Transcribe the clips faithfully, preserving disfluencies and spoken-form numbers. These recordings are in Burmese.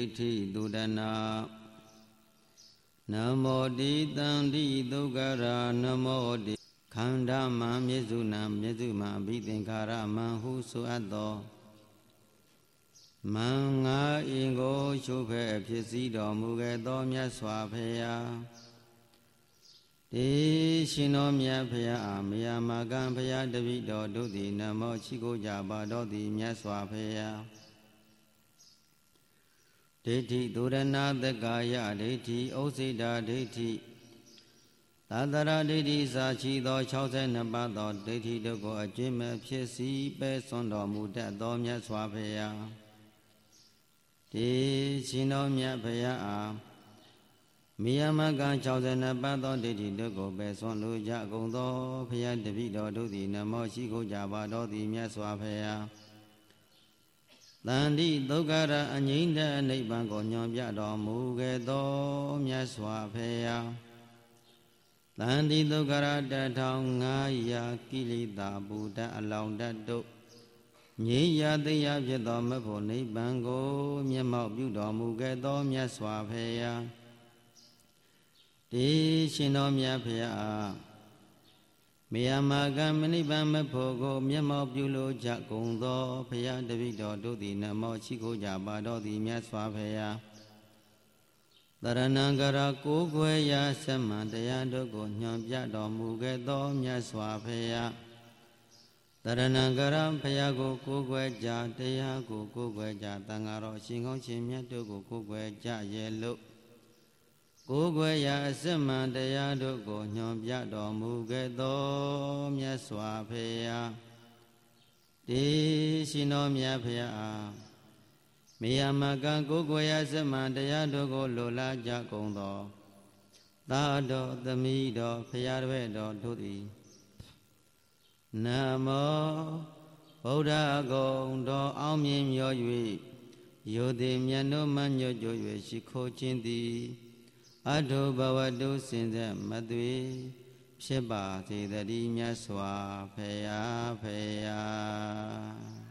ဋ္ဌိသုဒနာနမောတိတံတိဒုက္ခရာနမောတိခန္ဓာမံမျက်စုနံမျက်စုမံအဘိသင်္ခါရမံဟုဆိုအပ်သောမံငါအင်ကိုရှုဖဲဖြစ်စည်းတော်မူခဲ့သောမြတ်စွာဘုရားတေရှင်တော်မြတ်ဘုရားအာမယမကံဘုရားတပိတော်တို့သည်နမောရှိခိုးကြပါတော်သည်မြတ်စွာဘုရားဒိဋ္ဌိသုရဏသက္ကာယဒိဋ္ဌိဩစိတာဒိဋ္ဌိသာသရဒိဋ္ဌိစာရှိသော၆၂ပါးသောဒိဋ္ဌိတို့ကိုအကျဉ်းမဲ့ဖြစ်စီပဲစွန့်တော်မူတတ်သောမြတ်စွာဘုရားတေရှင်တော်မြတ်ဘုရားအားမိယမကံ၆၂ပါးသောဒိဋ္ဌိတို့ကိုပဲစွန့်လိုကြကုန်သောဘုရားတပည့်တော်တို့သည်နမောရှိခိုးကြပါတော်သည်မြတ်စွာဘုရားတန်တိဒုက္ခရအငြိမ့်တဲ့အနိဗ္ဗာန်ကိုညွှန်ပြတော်မူခဲ့သောမြတ်စွာဘုရားတန်တိဒုက္ခရတထောင်ငါးရာကိလေသာဘူတအလောင်းတတို့ငြိမ်းရာသိရဖြစ်သောမဖို့နိဗ္ဗာန်ကိုမျက်မှောက်ပြုတော်မူခဲ့သောမြတ်စွာဘုရားတေရှင်တော်မြတ်ဘုရားမေယမကံမနိဗ္ဗာန်မဖို့ကိုမျက်မှောက်ပြုလိုကြကုန်သောဘုရားတပည့်တော်တို့သည်နမောရှိခိုးကြပါတော်သည်မြတ်စွာဘုရားတရဏံကရာကိုးကွယ်ရာဆက်မှန်တရားတို့ကိုညွှန်ပြတော်မူခဲ့သောမြတ်စွာဘုရားတရဏံကရာဘုရားကိုကိုးကွယ်ကြတရားကိုကိုးကွယ်ကြသံဃာတော်ရှင်ကောင်းရှင်မြတ်တို့ကိုကိုးကွယ်ကြရဲ့လို့ကိုးကွယ်ရာအစစ်မှန်တရားတို့ကိုညွှန်ပြတော်မူခဲ့သောမြတ်စွာဘုရားတေရှင်တော်မြတ်ဘုရားမေယမကံကိုးကွယ်ရာအစစ်မှန်တရားတို့ကိုလိုလားကြကုန်သောသာတော်သမီးတော်ဘုရားတပည့်တော်တို့သည်နမောဗုဒ္ဓဂုံတော်အောင်မြင်မျော၍ယိုသည်မြတ်တို့မှညွတ်ကြ၍ရှိခိုးခြင်းသည်အထုဘဝတုစင်ဆက်မသွေဖြစ်ပါစေတည်းမြတ်စွာဘုရားဘုရား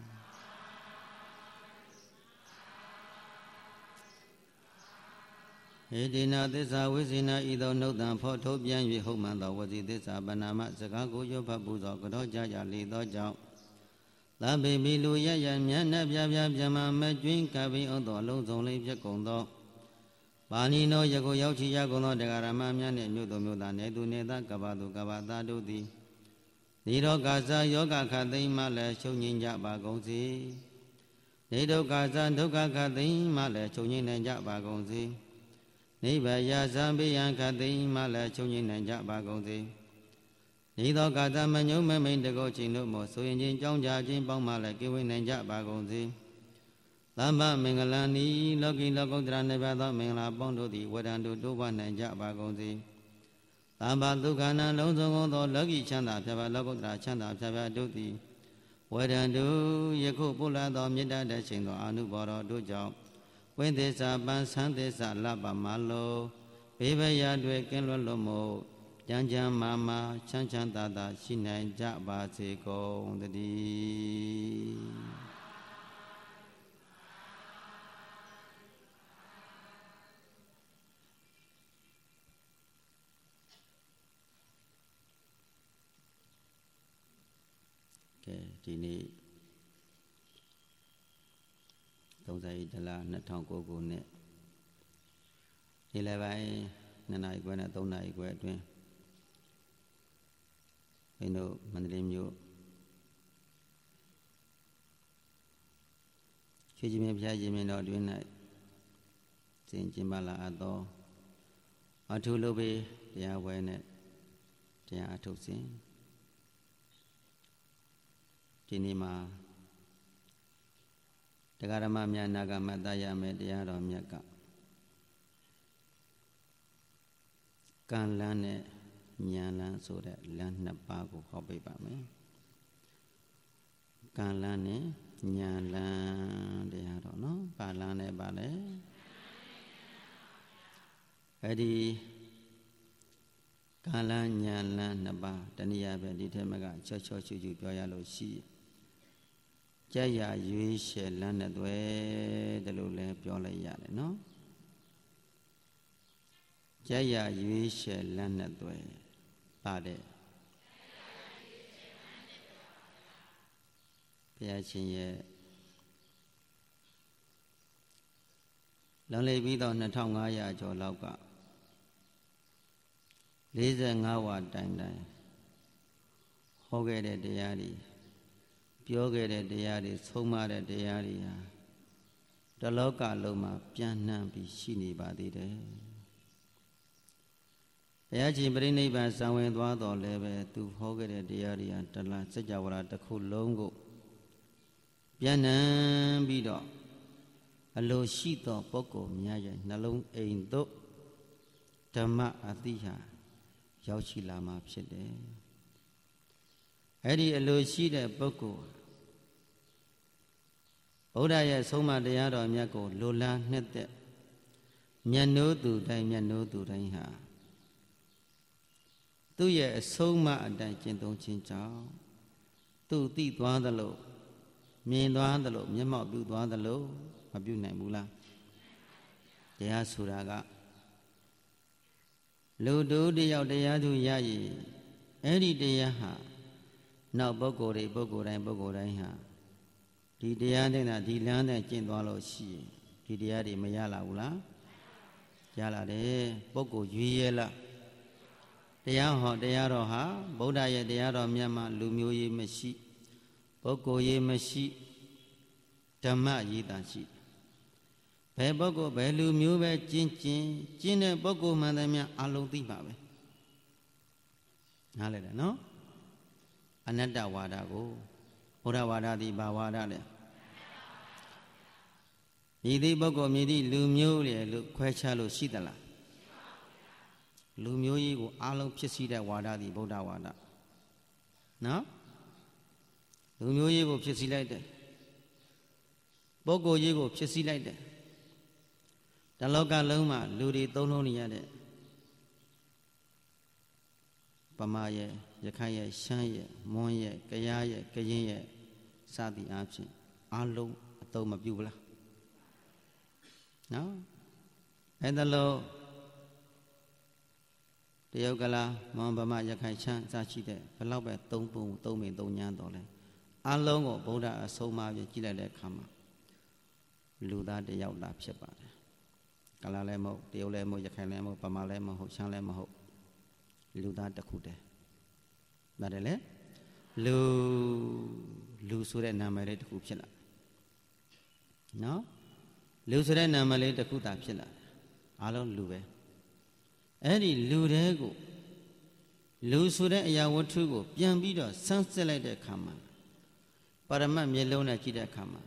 ဧတိနာသစ္စာဝိဇိနာဤသို့နှုတ်တံဖော်ထုတ်ပြန်၍ဟုတ်မှန်သောဝစီသစ္စာပဏာမစကားကိုရွတ်ဖတ်ပူဇော်ကြောကြကြလေသောကြောင့်သဗ္ဗေမိလူရရမြတ်နှပြပြပြမမကျွင်းကပိအောင်သောအလုံးစုံလေးဖြစ်ကုန်သောပါဏိနောယခုရောက်ချီရကုန်သောတရားဓမ္မများနှင့်မြို့သူမြို့သားနေသူနေသားကပ္ပသူကပ္ပသားတို့သည်နိရောဂဇာယောဂခသိမ့်မှလည်းချုပ်ငြိမ်းကြပါကုန်စေနေဒုက္ခဇာဒုက္ခခသိမ့်မှလည်းချုပ်ငြိမ်းနိုင်ကြပါကုန်စေနိဗ္ဗာယဇံပိယံခသိမ့်မှလည်းချုပ်ငြိမ်းနိုင်ကြပါကုန်စေနေသောကာသမညုံမမိန်တကောချိန်တို့မို့ဆိုရင်ချင်းကြောင်းကြခြင်းပေါင်းမှလည်းကိဝိနိုင်ကြပါကုန်စေသမ္ဗမင်္ဂလာနီလောကီလောကုတ္တရာနိဗ္ဗာန်သောမင်္ဂလာပေါင်းတို့သည်ဝရံတို့တိုးပွားနိုင်ကြပါကုန်စေသမ္ဗဒုက္ခနာလုံးစုံကုန်သောလောကီချမ်းသာဖြပါလောကုတ္တရာချမ်းသာဖြပါတို့သည်ဝရံတို့ယခုပုလာသောမေတ္တာတရှိန်သောအာနုဘော်တော်တို့ကြောင့်ဝိသစ္စာပန်ဆန်းသစ္စာလပ္ပမလောဘေးဘယတွေကင်းလွတ်လို့မို့ကြံကြံမာမာချမ်းချမ်းသာသာရှိနိုင်ကြပါစေကုန်သတည်းကဲဒီနေ့သုံးဆယ်တလ၂၀၀၉ခုနှစ်ဒီလပိုင်းနှစ်နာရီခွဲနဲ့သုံးနာရီခွဲအတွင်းဘင်းတို့မန္တလေးမြို့ရွှေကြည်မြဘုရားရှင်မြတ်တော်တွင်၌ကျင့်ကျင့်ပါလာအပ်သောအထုလုပ်ပေတရားဝဲနဲ့တရားအထုတ်စဉ်ဒီနေ့မှာတရားဓမ္မများနာဂမတရမယ်တရားတော်မြတ်ကကံလန်းနဲ့ဉာဏ်လန်းဆိုတဲ့လမ်းနှစ်ပါးကိုဟောပေးပါမယ်ကံလန်းနဲ့ဉာဏ်လန်းတရားတော်နော်ပါလန်းနဲ့ပါလေအဲ့ဒီကံလန်းဉာဏ်လန်းနှစ်ပါးတနည်းအားဖြင့်ဒီထဲမှာကချောချောချူချူပြောရလို့ရှိကြရရွေးရှယ်လန်းနဲ့တွေ့တယ်လို့လည်းပြောပြောလိုက်ရတယ်နော်ကြရရွေးရှယ်လက်နဲ့သွဲပါတယ်ဘုရားရှင်ရဲ့လွန်လေပြီးတော့နှစ်ထောင်ငါးရာကျော်လောက်ကလေးဆယ်ငါးဝါတိုင်တိုင်ဟောခဲ့တဲ့တရားတွေပြောခဲ့တဲ့တရားတွေဆုံးမတဲ့တရားတွေဟာတလောကလုံးမှာပြန့်နှံ့ပြီးရှိနေပါသေးတယ်ဘုရားရှင်ပြိဋိဘံစံဝင်သွားတော်လည်းပဲသူဟောခဲ့တဲ့တရားတွေဟာတလစัจ java တစ်ခုလုံးကိုပြန့်နှံ့ပြီးတော့အလိုရှိသောပုဂ္ဂိုလ်များရဲ့နှလုံးအိမ်သို့ဓမ္မအသိဟာရောက်ရှိလာမှာဖြစ်တယ်အဲ့ဒီအလိုရှိတဲ့ပုဂ္ဂိုလ်ဘုရားရဲ့ဆုံးမတရားတော်မြတ်ကိုလိုလားနှစ်သက်မျက်နှိုးသူတိုင်းမျက်နှိုးသူတိုင်းဟာသူ့ရဲ့အဆုံးမအတိုင်းကျင့်သုံးခြင်းကြောင့်သူသိသွားသလိုမြင်သွားသလိုမျက်မှောက်ပြုသွားသလိုမပြုနိုင်ဘူးလားတရားဆိုတာကလူတို့တယောက်တရားသူရရည်အဲ့ဒီတရားဟာနောက်ပုဂ္ဂိုလ်တွေပုဂ္ဂိုလ်တိုင်းပုဂ္ဂိုလ်တိုင်းဟာဒီတရားနဲ့ဒီလမ်းနဲ့ကျင့်သွားလို့ရှိရင်ဒီတရားတွေမရလာဘူးလားရလာတယ်ပုဂ္ဂိုလ်ရွေးရဲလားတရားဟောတရားတော်ဟာဗုဒ္ဓရဲ့တရားတော်မြတ်မှာလူမျိုးရေးမရှိပုဂ္ဂိုလ်ရေးမရှိဓမ္မရေးတာရှိဘယ်ပုဂ္ဂိုလ်ဘယ်လူမျိုးပဲကျင့်ကျင့်ကျင့်တဲ့ပုဂ္ဂိုလ်မှန်တယ်များအလုံးသိပါပဲနားလည်တယ်နော်အနတ္တဝါဒကိုဘုရားဝါဒသည်ဘာဝါဒလဲမြည်သည့်ပုဂ္ဂိုလ်မြည်သည့်လူမျိုးလေလို့ခွဲခြားလို့ရှိသလားလူမျိုးကြီးကိုအလုံးဖြစ်စည်းတဲ့ဝါဒသည်ဗုဒ္ဓဝါဒနော်လူမျိုးကြီးကိုဖြစ်စည်းလိုက်တယ်ပုဂ္ဂိုလ်ကြီးကိုဖြစ်စည်းလိုက်တယ်တလောကလုံးမှာလူတွေသုံးလုံးနေရတဲ့ပမာရဲ့ရခိုင်ရဲ့ရှမ်းရဲ့မွန်ရဲ့ကယားရဲ့ကရင်ရဲ့စသည်အားဖြင့်အလုံးအသုံးမပြုဘူးလားနော်အဲ့ဒါလို့တရုတ်ကလားမွန်ဗမာရခိုင်ရှမ်းစရှိတဲ့ဘလောက်ပဲသုံးပုံသုံးမိန်သုံးညမ်းတော်လဲအလုံးကိုဗုဒ္ဓအဆုံးအမပြကြည့်လိုက်တဲ့အခါမှာလူသားတယောက်လာဖြစ်ပါတယ်ကလားလည်းမဟုတ်တရုတ်လည်းမဟုတ်ရခိုင်လည်းမဟုတ်ဗမာလည်းမဟုတ်ရှမ်းလည်းမဟုတ်လူသားတစ်ခုတည်းဒါတယ်လေလူလူဆိုတဲ့နာမည်လေးတစ်ခုဖြစ်လာနော်လူဆိုတဲ့နာမည်လေးတစ်ခုသာဖြစ်လာအားလုံးလူပဲအဲ့ဒီလူတွေကိုလူဆိုတဲ့အရာဝတ္ထုကိုပြန်ပြီးတော့ဆန်းစစ်လိုက်တဲ့အခါမှာပါရမတ်မျက်လုံးနဲ့ကြည့်တဲ့အခါမှာ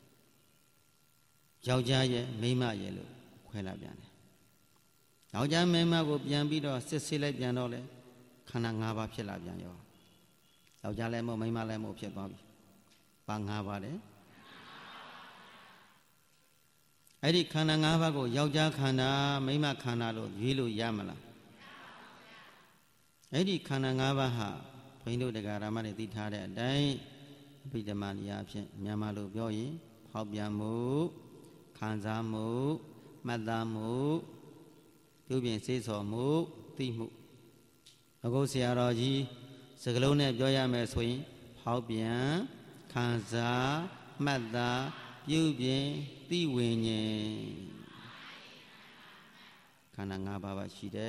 ယောက်ျားရဲ့မိန်းမရဲ့လို့ခွဲလာပြန်တယ်ယောက်ျားမိန်းမကိုပြန်ပြီးတော့စစ်ဆေးလိုက်ပြန်တော့လေခန္ဓာ၅ပါးဖြစ်လာပြန်ရောယောက်ျားလည်းမဟုတ်မိန်းမလည်းမဟုတ်ဖြစ်သွားပြီပါ၅ပါးလေအဲ့ဒီခန္ဓာ၅ပါးကိုယောက်ျားခန္ဓာမိန်းမခန္ဓာလို့ရွေးလို့ရမလားအဲ့ဒီခန္ဓာ၅ပါးဟာဘုန်းကြီးတို့တရားဓမ္မတွေသိထားတဲ့အတိုင်းအဘိဓမ္မာနေရာဖြင့်မြန်မာလိုပြောရင်ဖောက်ပြန်မှုခံစားမှုမှတ်သားမှုပြုပြင်စေးဆော်မှုသိမှုအခုဆရာတော်ကြီးစကလုံးနဲ့ပြောရမယ်ဆိုရင်ဖောက်ပြန်ခံစားမှတ်သားပြုပြင်သိဝိညာဉ်ခန္ဓာ၅ပါးပါရှိတယ်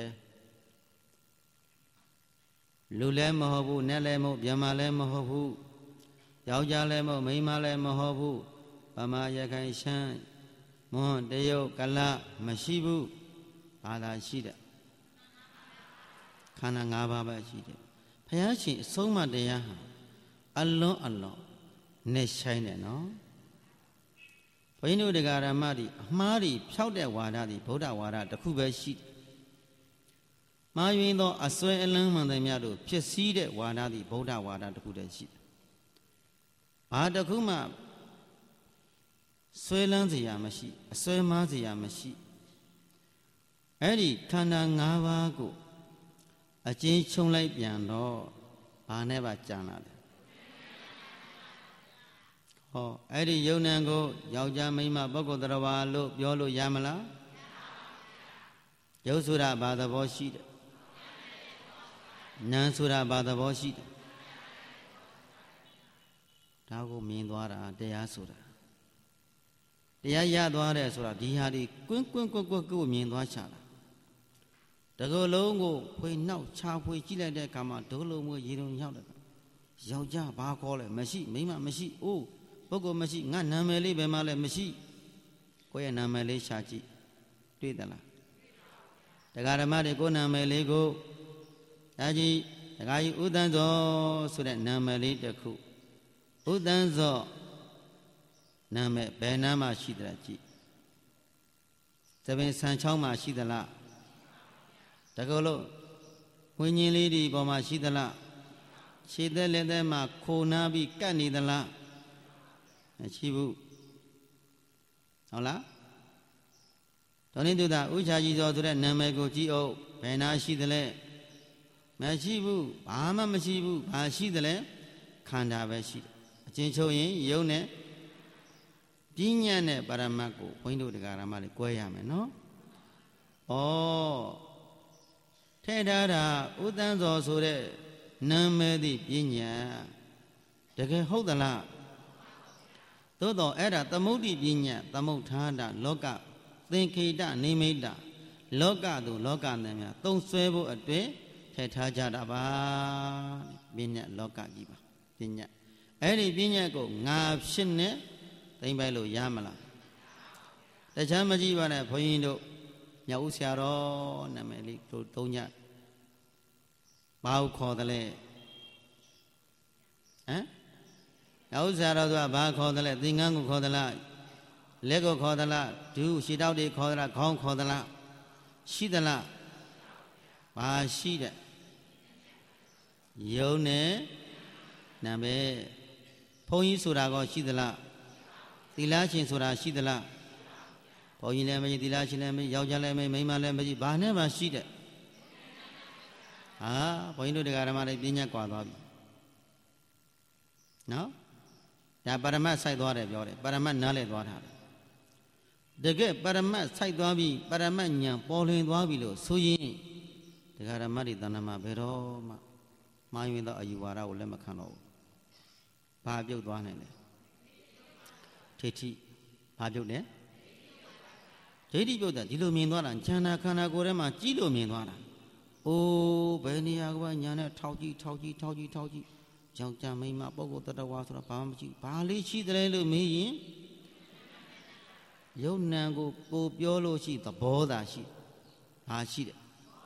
လူလည်းမဟုတ်ဘူးနတ်လည်းမဟုတ်ဗျမလည်းမဟုတ်ဘူးယောက်ျားလည်းမဟုတ်မိန်းမလည်းမဟုတ်ဘူးဗမာရခိုင်ရှမ်းမွန်တရုတ်ကလမရှိဘူးဘာသာရှိတယ်ခန္ဓာ၅ပါးပဲရှိတယ်ဘုရားရှင်အဆုံးအမတရားဟာအလွန်အလွန်နဲ့ဆိုင်တယ်နော်ဘုန်းကြီးတို့တရားဓမ္မတွေအမှားတွေဖြောက်တဲ့ဝါဒတွေဗုဒ္ဓဝါဒတစ်ခုပဲရှိတယ်မှားယွင်းသောအစွဲအလန်းမှန်သမျှတို့ဖြစ်စည်းတဲ့ဝါဒတွေဗုဒ္ဓဝါဒတစ်ခုတည်းရှိတယ်ဘာတစ်ခုမှဆွဲလန်းစရာမရှိအစွဲမားစရာမရှိအဲ့ဒီခန္ဓာ၅ပါးကိုအကျဉ်းချုံလိုက်ပြန်တော့ဘာနဲ့ပါကြံလာတယ်ဟဟောအဲ့ဒီယုံနံကိုယောက်ျားမိန်းမပုဂ္ဂိုလ်တော်ဘာလို့ပြောလို့ရမလားယုတ်ဆိုတာဘာသဘောရှိတယ်နံဆိုတာဘာသဘောရှိတယ်ဒါကိုမြင်သွားတာတရားဆိုတာတရားရသွားတယ်ဆိုတာဒီဟာဒီကွင်းကွင်းကွင်းကွင်းကိုမြင်သွားချတာတကယ်လုံးကိုဖွေနှောက်ချဖွေကြည့်လိုက်တဲ့အခါမှာဒုလုံးမွေးရေတုံရောက်တယ်ယောက်ျားဘာခေါ်လဲမရှိမိန်းမမရှိအိုးပုဂ္ဂိုလ်မရှိငါနာမည်လေးဘယ်မှလဲမရှိကိုယ့်ရဲ့နာမည်လေးရှာကြည့်တွေ့သလားတရားဓမ္မတွေကိုနာမည်လေးကိုဒါကြီးတရားကြီးဥဒ္ဒန်ဇောဆိုတဲ့နာမည်လေးတစ်ခုဥဒ္ဒန်ဇောနာမည်ဘယ်နာမှရှိသလားကြည့်သပင်ဆန်ချောင်းမှာရှိသလားတကယ်လို့ဝိညာဉ်လေးဒီပေါ်မှာရှိသလားခြေသက်လက်သက်မှာခိုနာပြီးကတ်နေသလားမရှိဘူးဟုတ်လားတော်နေသူသာဥချာကြီးသောဆိုတဲ့နာမည်ကိုကြည့်အောင်ဘယ်နာရှိသလဲမရှိဘူးဘာမှမရှိဘူးဘာရှိသလဲခန္ဓာပဲရှိတယ်အချင်းချုပ်ရင်ယုံနဲ့ပညာနဲ့ပရမတ်ကိုဘုန်းကြီးတို့တရားဓမ္မလေး꿰ရမယ်နော်ဩထဲထားတာဥဒ္ဒန်ဇောဆိုတဲ့နာမည်သည်ပညာတကယ်ဟုတ်သလားသို့တော့အဲ့ဒါသမုဒ္ဒိပညာသမုဋ္ဌာတလောကသင်္ခေတနိမိတ်တလောကသို့လောကနဲ့များသုံးဆွဲဖို့အတွက်ထည့်ထားကြတာပါပညာလောကကြီးပါပညာအဲ့ဒီပညာကိုငါဖြစ်နဲ့သိမ့်ပိုက်လို့ရမလားတခြားမကြည့်ပါနဲ့ဘုန်းကြီးတို့မြောက်ဦးဆရာတော်နာမည်လေးတို့သုံးညဘာကိုခေါ်တယ်လဲဟမ်မြောက်ဦးဆရာတော်ကဘာခေါ်တယ်လဲသင်္ကန်းကိုခေါ်သလားလက်ကိုခေါ်သလားဒူးရှည်တောက်တွေခေါ်သလားခေါင်းခေါ်သလားရှိသလားဘာရှိတဲ့ယုံနဲ့နာမည်ဘုန်းကြီးဆိုတာကောရှိသလားသီလရှင်ဆိုတာရှိသလားဘုန်းကြီးလည်းမရှိသီလရှင်လည်းမရှိယောက်ျားလည်းမရှိမိန်းမလည်းမရှိဘာနဲ့မှရှိတဲ့ဟာဘုန်းကြီးတို့တရားဓမ္မတွေပညာကွာသွားပြီနော်ဒါပရမတ်စိုက်သွားတယ်ပြောတယ်ပရမတ်နားလဲသွားတာတကယ်ပရမတ်စိုက်သွားပြီပရမတ်ဉာဏ်ပေါ်လွင်သွားပြီလို့ဆိုရင်တရားဓမ္မတွေတဏ္ဍမှာဘယ်တော့မှမှားယွင်းသောအယူဝါဒကိုလက်မခံတော့ဘူးဘာပြုတ်သွားနိုင်လဲထိဋ္ဌိဘာပြုတ်လဲဒိဋ္ဌိပြုတ်တာဒီလိုမြင်သွားတာဉာဏ်ခန္ဓာကိုယ်ထဲမှာကြီးလို့မြင်သွားတာအိုးဘယ်နေရာကဉာဏ်နဲ့ထောက်ကြည့်ထောက်ကြည့်ထောက်ကြည့်ထောက်ကြည့်ကြောင့်ကြံမိမပုဂ္ဂိုလ်တ attva ဆိုတာဘာမှမရှိဘာလေးရှိတယ်လို့မေးရင်ယုံနံကိုကိုပြောလို့ရှိသဘောသာရှိဘာရှိတယ်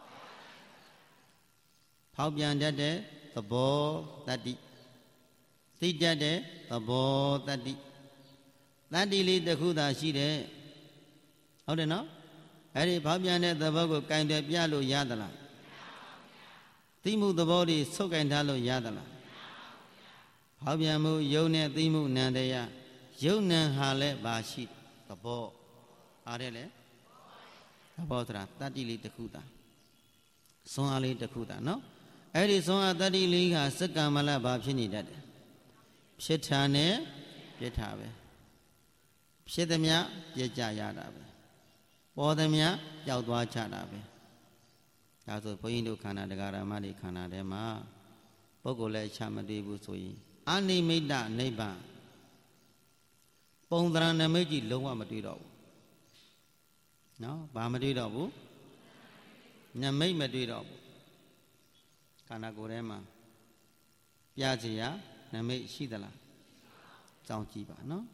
ဖောက်ပြန်တတ်တဲ့သဘောတတ္တိသိတတ်တဲ့သဘောတတ္တိတတ္တိလေးတစ်ခုသာရှိတယ်ဟုတ်တယ်နော်အဲ့ဒီဖောက်ပြန်တဲ့သဘောကိုကင်တယ်ပြလို့ရသလားသိမှုသဘောတွေဆုတ်ကင်ထားလို့ရသလားဖောက်ပြန်မှုယုံနဲ့သိမှုနံတရားယုံနံဟာလည်းဘာရှိသဘောအားတယ်လေသဘောဆိုတာတတ္တိလေးတစ်ခုသာစွမ်းအားလေးတစ်ခုသာနော်အဲ့ဒီစွမ်းအားတတ္တိလေးကစက္ကမလဘာဖြစ်နေတတ်တယ်ဖြစ်တာနဲ့ပြစ်တာပဲဖြစ်သည်မြပြစ်ကြရတာပဲပေါ်သည်မြပျောက်သွားကြတာပဲဒါဆိုဘုန်းကြီးတို့ခန္ဓာတရားဓမ္မတွေခန္ဓာထဲမှာပုဂ္ဂိုလ်လည်းချမတွေ့ဘူးဆိုရင်အနိမိတ်နိဗ္ဗာန်ပုံသဏ္ဍာန်နမိတ်ကြီးလုံးဝမတွေ့တော့ဘူးနော်ဘာမတွေ့တော့ဘူးနမိတ်မတွေ့တော့ဘူးခန္ဓာကိုယ်ထဲမှာပြချရာနမိတ်ရှိသလားစောင့်ကြည့်ပါနော်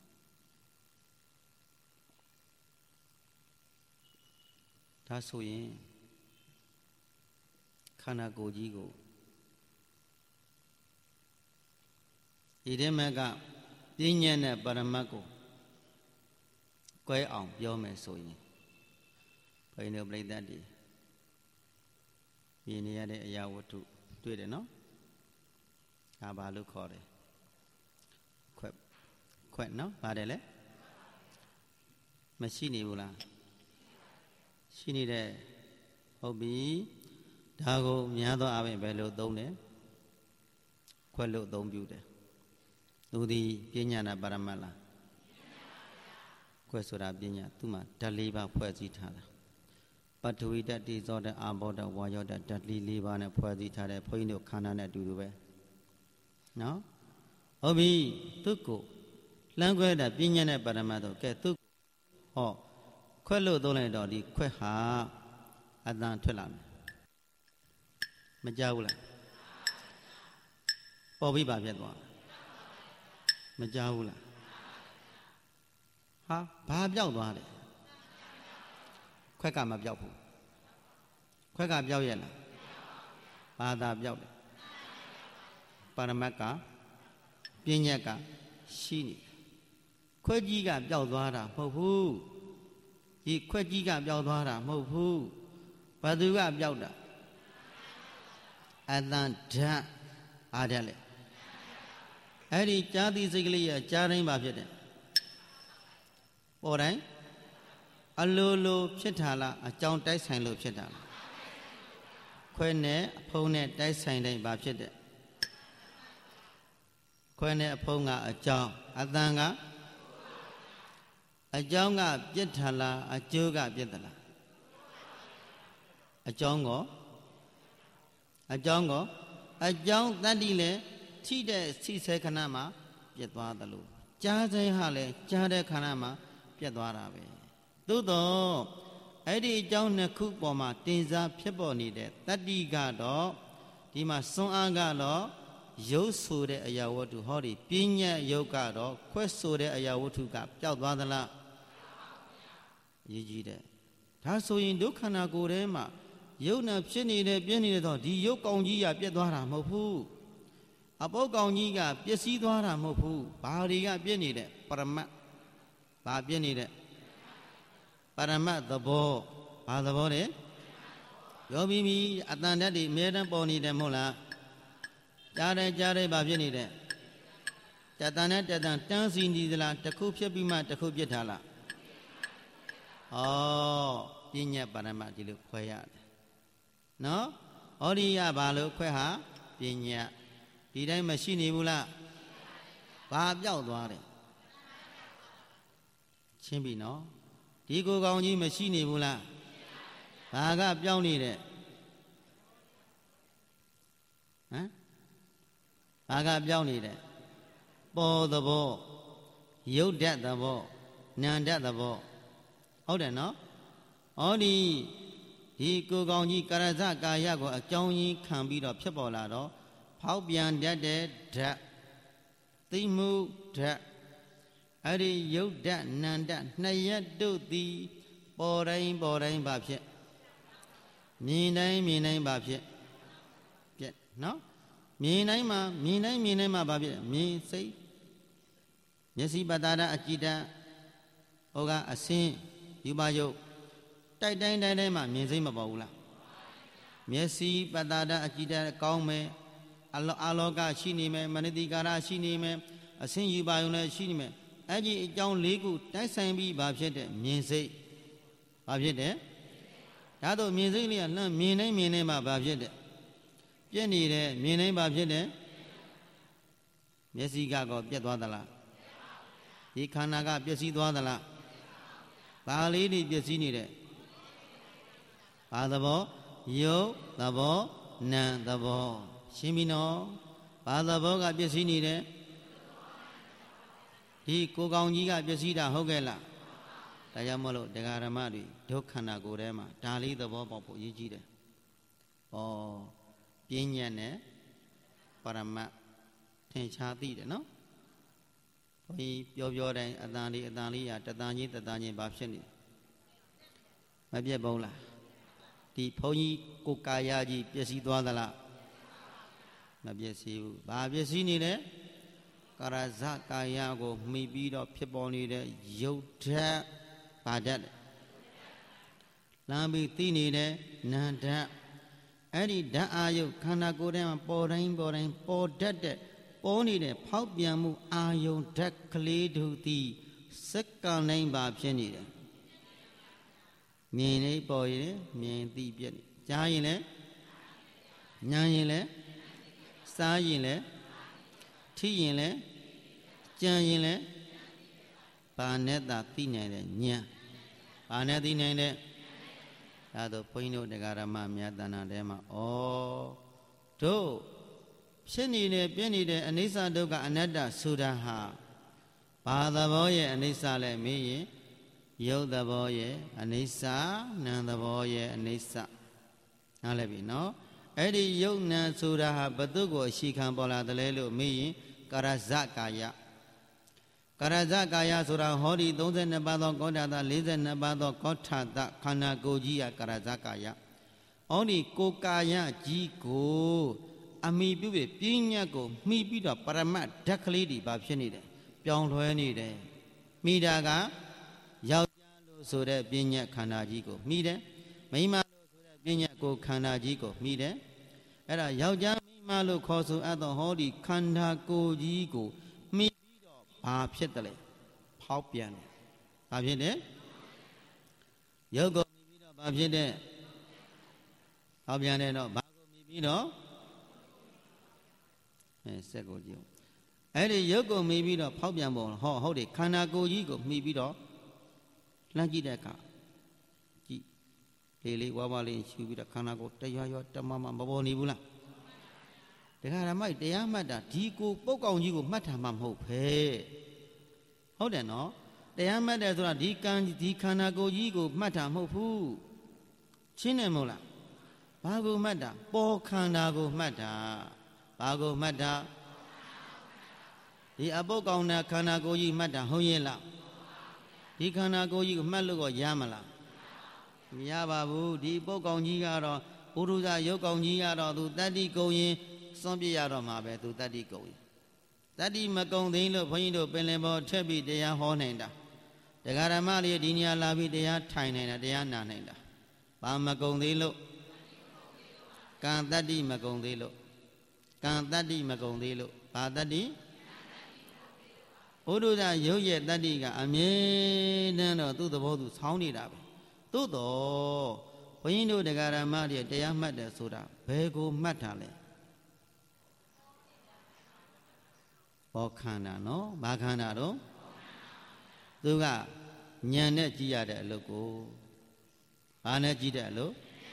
ဒါဆိုရင်ခန္ဓာကိုယ်ကြီးကိုဒီထဲမှာကပညာနဲ့ပရမတ်ကို꿰အောင်ပြောမယ်ဆိုရင်ဘုန်းကြီးတို့ပြိဿတ်တွေမြင်နေရတဲ့အရာဝတ္ထုတွေ့တယ်နော်ဒါဘာလို့ခေါ်တယ်ခွက်ခွက်နော်ပါတယ်လေမရှိနေဘူးလားရှိနေတဲ့ဟုတ်ပြီဒါကိုများသောအားဖြင့်ဘယ်လိုသုံးတယ်ခွက်လို့အသုံးပြုတယ်သူဒီပညာနာပါရမတ်လားခွဲဆိုတာပညာသူမှာဓာတ်၄ပါးဖွဲ့စည်းထားတာပထဝီဓာတ်တိဇောဓာတ်အာဘောဓာတ်ဝါယောဓာတ်ဓာတ်၄ပါးနဲ့ဖွဲ့စည်းထားတဲ့ဘုန်းကြီးတို့ခန္ဓာနဲ့အတူတူပဲနော်ဟုတ်ပြီသူကိုလမ်းခွဲတာပညာနဲ့ပါရမတ်တော့ကဲသူဟောခွဲလို့သုံးလိုက်တော့ဒီခွဲဟာအတန်ထွက်လာမယ်မကြောက်ဘူးလားပေါ်ပြီးပါဖြစ်သွားမကြောက်ဘူးလားဟာဘာပြောက်သွားတယ်ခွက်ကမပြောက်ဘူးခွက်ကပြောက်ရဲ့လားဘာသာပြောက်တယ်ပါရမတ်ကပညာကရှိနေခွက်ကြီးကပျောက်သွားတာမဟုတ်ဘူးဒီခွက်ကြီးကပျောက်သွားတာမဟုတ်ဘူးဘာသူကပျောက်တာအတန်ဓာတ်အားဓာတ်လေအဲ့ဒီကြားသိစိတ်ကလေးရကြားတိုင်းပါဖြစ်တယ်ပေါ်တိုင်းအလိုလိုဖြစ်တာလားအကြောင်းတိုက်ဆိုင်လို့ဖြစ်တာလားခွဲနဲ့အဖုံးနဲ့တိုက်ဆိုင်တိုင်းပါဖြစ်တယ်ခွဲနဲ့အဖုံးကအကြောင်းအတန်ကအကြောင်းကပြစ်ထလားအကျိုးကပြစ်သလားအကြောင်းကောအကြောင်းကောအကြောင်းတတ္တိလည်းထိတဲ့စိစေခဏမှာပြစ်သွားသလိုကြားစိဟာလည်းကြားတဲ့ခဏမှာပြစ်သွားတာပဲသို့တော့အဲ့ဒီအကြောင်းနှစ်ခုပေါ်မှာတင်စားဖြစ်ပေါ်နေတဲ့တတ္တိကတော့ဒီမှာစွမ်းအားကတော့ရုပ်ဆိုတဲ့အရာဝတ္ထုဟောဒီပညာရုပ်ကတော့ခွဲဆိုတဲ့အရာဝတ္ထုကပျောက်သွားသလားရည်ကြီးတဲ့ဒါဆိုရင်ဒုက္ခနာကိုယ်ထဲမှာရုပ်နဲ့ဖြစ်နေတယ်ပြင်းနေတယ်တော့ဒီရုပ်ကောင်ကြီးကပြက်သွားတာမဟုတ်ဘူးအပုတ်ကောင်ကြီးကပျက်စီးသွားတာမဟုတ်ဘူးဘာတွေကပြက်နေတဲ့ပရမတ်ဘာပြက်နေတဲ့ပရမတ်သဘောဘာသဘောလဲရောပြီးပြီအတန်ဓာတ်တွေအမြဲတမ်းပေါ်နေတယ်မဟုတ်လားကြားတယ်ကြားတယ်ဘာဖြစ်နေတယ်တတန်နဲ့တတန်တန်းစီနေသလားတစ်ခုဖြစ်ပြီးမှတစ်ခုပြစ်ထားလားဩပညာပရမတ်ဒီလိုခွဲရတယ်နော်ဩဒီရဘာလို့ခွဲဟာပညာဒီတိုင်းမရှိနေဘူးလားဘာပြောက်သွားတယ်ချင်းပြီနော်ဒီကိုယ်ကောင်ကြီးမရှိနေဘူးလားဘာကပြောင်းနေတဲ့ဟမ်ဘာကပြောင်းနေတဲ့ပေါ်သဘောရုပ်ဓာတ်သဘောနာမ်ဓာတ်သဘောဟုတ်တယ်နော်ဩဒီဒီကိုယ်ကောင်ကြီးကာရဇကာယကိုအကြောင်းကြီးခံပြီးတော့ဖြစ်ပေါ်လာတော့ဖောက်ပြန်တတ်တဲ့ဓာတ်သိမှုဓာတ်အဲ့ဒီရုပ်ဓာတ်နာမ်ဓာတ်နှစ်ရက်တို့သည်ပေါ်တိုင်းပေါ်တိုင်းပါဖြစ်မြင်တိုင်းမြင်တိုင်းပါဖြစ်ပြက်နော်မြင်တိုင်းမှာမြင်တိုင်းမြင်တိုင်းမှာပါဖြစ်မြင်စိတ်မျက်စိပတ္တာအကြည်တံဟောကအစင်းယူပါယုတ်တိုက်တိုင်းတိုင်းတိုင်းမှာမြင်စိတ်မပေါ်ဘူးလားမျက်စိပတ္တာအကြည်တံကောင်းမယ်အလောအလောကရှိနေမယ်မနတိကာရရှိနေမယ်အစင်းယူပါယုံလည်းရှိနေမယ်အဲ့ဒီအကြောင်း၄ခုတိုက်ဆိုင်ပြီးဘာဖြစ်တဲ့မြင်စိတ်ဘာဖြစ်တဲ့ဒါတော့မြင်စိတ်လေးကလှမ်းမြင်တိုင်းမြင်တိုင်းမှာဘာဖြစ်တဲ့ပြည့်နေတဲ့မြင်တိုင်းဘာဖြစ်တဲ့မျက်စိကတော့ပြတ်သွားသလားဒီခန္ဓာကပျက်စီးသွားသလားဘာလေးတွေပျက်စီးနေတဲ့ဘာသဘောရုပ်သဘောနာမ်သဘောရှင်းပြီနော်ဘာသဘောကပျက်စီးနေတယ်ဒီကိုယ်ကောင်ကြီးကပျက်စီးတာဟုတ်ကဲ့လားဒါကြောင့်မလို့တရားဓမ္မတွေဒုက္ခန္တာကိုယ်ထဲမှာဒါလေးသဘောပေါက်ဖို့အရေးကြီးတယ်ဩပညာနဲ့ပရမတ်ထင်ရှားသိတယ်နော်ဘုန်းကြီးပြောပြောတိုင်းအတန်လေးအတန်လေးရတတန်ကြီးတတန်ကြီးဘာဖြစ်နေမပြတ်ဘူးလားဒီဘုန်းကြီးကိုကာယကြီးပျက်စီးသွားသလားမပျက်စီးဘူးဘာပျက်စီးနေလဲကာရဇကာယကိုမှီပြီးတော့ဖြစ်ပေါ်နေတဲ့ရုပ်ဓာတ်ဘာဓာတ်လမ်းပြီးသိနေတဲ့နာမ်ဓာတ်အဲ့ဒီဓာတ်အာယုခန္ဓာကိုယ်ထဲမှာပေါ်တိုင်းပေါ်တိုင်းပေါ်တတ်တဲ့ပေါ်နေတဲ့ဖောက်ပြန်မှုအာယုဓာတ်ကလေးတို့သည်စက္ကန့်တိုင်းပါဖြစ်နေတယ်မြင်နေပေါ်ရင်မြင်သိပြည့်နေကြားရင်လည်းညာရင်လည်းစားရင်လည်းထိရင်လည်းကြံရင်လည်းဘာနဲ့သာသိနိုင်တဲ့ဉာဏ်ဘာနဲ့သိနိုင်တဲ့ဒါတော့ဘုန်းကြီးတို့တရားဓမ္မများတဏ္ဍာထဲမှာဩတို့ဖြစ်နေတဲ့ပြည့်နေတဲ့အနိစ္စဒုက္ခအနတ္တဆိုတာဟာဘာသဘောရဲ့အနိစ္စလဲမေးရင်ယုတ်သဘောရဲ့အနိစ္စနာမ်သဘောရဲ့အနိစ္စနားလည်ပြီနော်အဲ့ဒီယုတ်နာမ်ဆိုတာဟာဘသူကိုအရှိခံပေါ်လာတယ်လဲလို့မေးရင်ကာရဇကာယကာရဇကာယဆိုတာဟောဒီသုံးဆယ်နှစ်ပါးသောကောဋ္ဌာသလေးဆယ်နှစ်ပါးသောကောဋ္ဌာသခန္ဓာကိုယ်ကြီးဟာကာရဇကာယဟောဒီကိုကာယကြီးကိုအမိပြုပြီးပြဉ္ညတ်ကိုမှီပြီးတော့ပရမတ်ဓာတ်ကလေးတွေဘာဖြစ်နေတယ်ပြောင်းလဲနေတယ်မိတာကယောက်ျားလို့ဆိုတဲ့ပြဉ္ညတ်ခန္ဓာကြီးကိုမိတယ်မိန်းမလို့ဆိုတဲ့ပြဉ္ညတ်ကိုခန္ဓာကြီးကိုမိတယ်အဲ့ဒါယောက်ျားမိန်းမလို့ခေါ်ဆိုအပ်သောဟောဒီခန္ဓာကိုယ်ကြီးကိုမိပြီးတော့ဘာဖြစ်တယ်လဲဖောက်ပြန်တယ်ဘာဖြစ်တယ်ယုတ်ကိုမိပြီးတော့ဘာဖြစ်တယ်ဖောက်ပြန်တယ်တော့ဘာကိုမိပြီးတော့အဲစက်ကိုကြည့်အဲ့ဒီရုပ်ကိုမိပြီးတော့ဖောက်ပြန်ပုံဟောဟုတ်တယ်ခန္ဓာကိုယ်ကြီးကိုမိပြီးတော့လှမ်းကြည့်တဲ့အခါကြည့်လေးလေးဝါးဝါးလေးရှူပြီးတော့ခန္ဓာကိုယ်တရွရွတမမမပေါ်နေဘူးလားတရားဓမ္မတရားမှတ်တာဒီကိုပုတ်ကောင်ကြီးကိုမှတ်တာမှမဟုတ်ပဲဟုတ်တယ်နော်တရားမှတ်တယ်ဆိုတာဒီကံဒီခန္ဓာကိုယ်ကြီးကိုမှတ်တာမဟုတ်ဘူးရှင်းတယ်မဟုတ်လားဘာကိုမှတ်တာပေါ်ခန္ဓာကိုမှတ်တာဘာကိုမှတ်တာဒီအပုတ်ကောင်တဲ့ခန္ဓာကိုယ်ကြီးမှတ်တာဟုတ်ရဲ့လားဒီခန္ဓာကိုယ်ကြီးကိုမှတ်လို့တော့ရမလားမရပါဘူးဒီပုတ်ကောင်ကြီးကတော့ဘုရုဇရုပ်ကောင်ကြီးကတော့သူတတ္တိကုံရင်စွန့်ပြရတော့မှာပဲသူတတ္တိကုံရင်တတ္တိမကုံသိလို့ဘုန်းကြီးတို့ပင်လင်ပေါ်ထက်ပြီးတရားဟောနိုင်တာတရားဓမ္မလေးဒီနေရာလာပြီးတရားထိုင်နိုင်တာတရားနာနိုင်တာဘာမကုံသေးလို့ကံတတ္တိမကုံသေးလို့ကံတတ္တိမကုံသေးလို့ဘာတတ္တိဘုဒ္ဓဇရုပ်ရဲ့တတ္တိကအမြဲတမ်းတော့သူ့သဘောသူဆောင်းနေတာပဲသို့တော့ဘုန်းကြီးတို့တရားဓမ္မတွေတရားမှတ်တယ်ဆိုတာဘယ်ကိုမှတ်တာလဲဘောခန္ဓာနော်ဘာခန္ဓာတော့သူကဉာဏ်နဲ့ကြည့်ရတဲ့အလုပ်ကိုဘာနဲ့ကြည့်တဲ့အလုပ်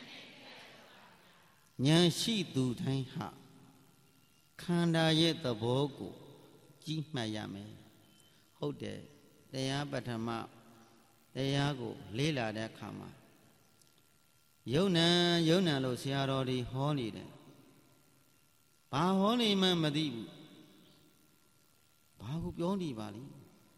ဉာဏ်ရှိသူတိုင်းဟာခန္ဓာရဲ့သဘောကိုကြည့်မှတ်ရမယ်ဟုတ်တယ်တရားပထမတရားကိုလေ့လာတဲ့အခါမှာယုံနံယုံနံလို့ဆရာတော်တွေဟောနေတယ်ဘာဟောနေမှမသိဘူးဘာကိုပြောနေပါလိမ့်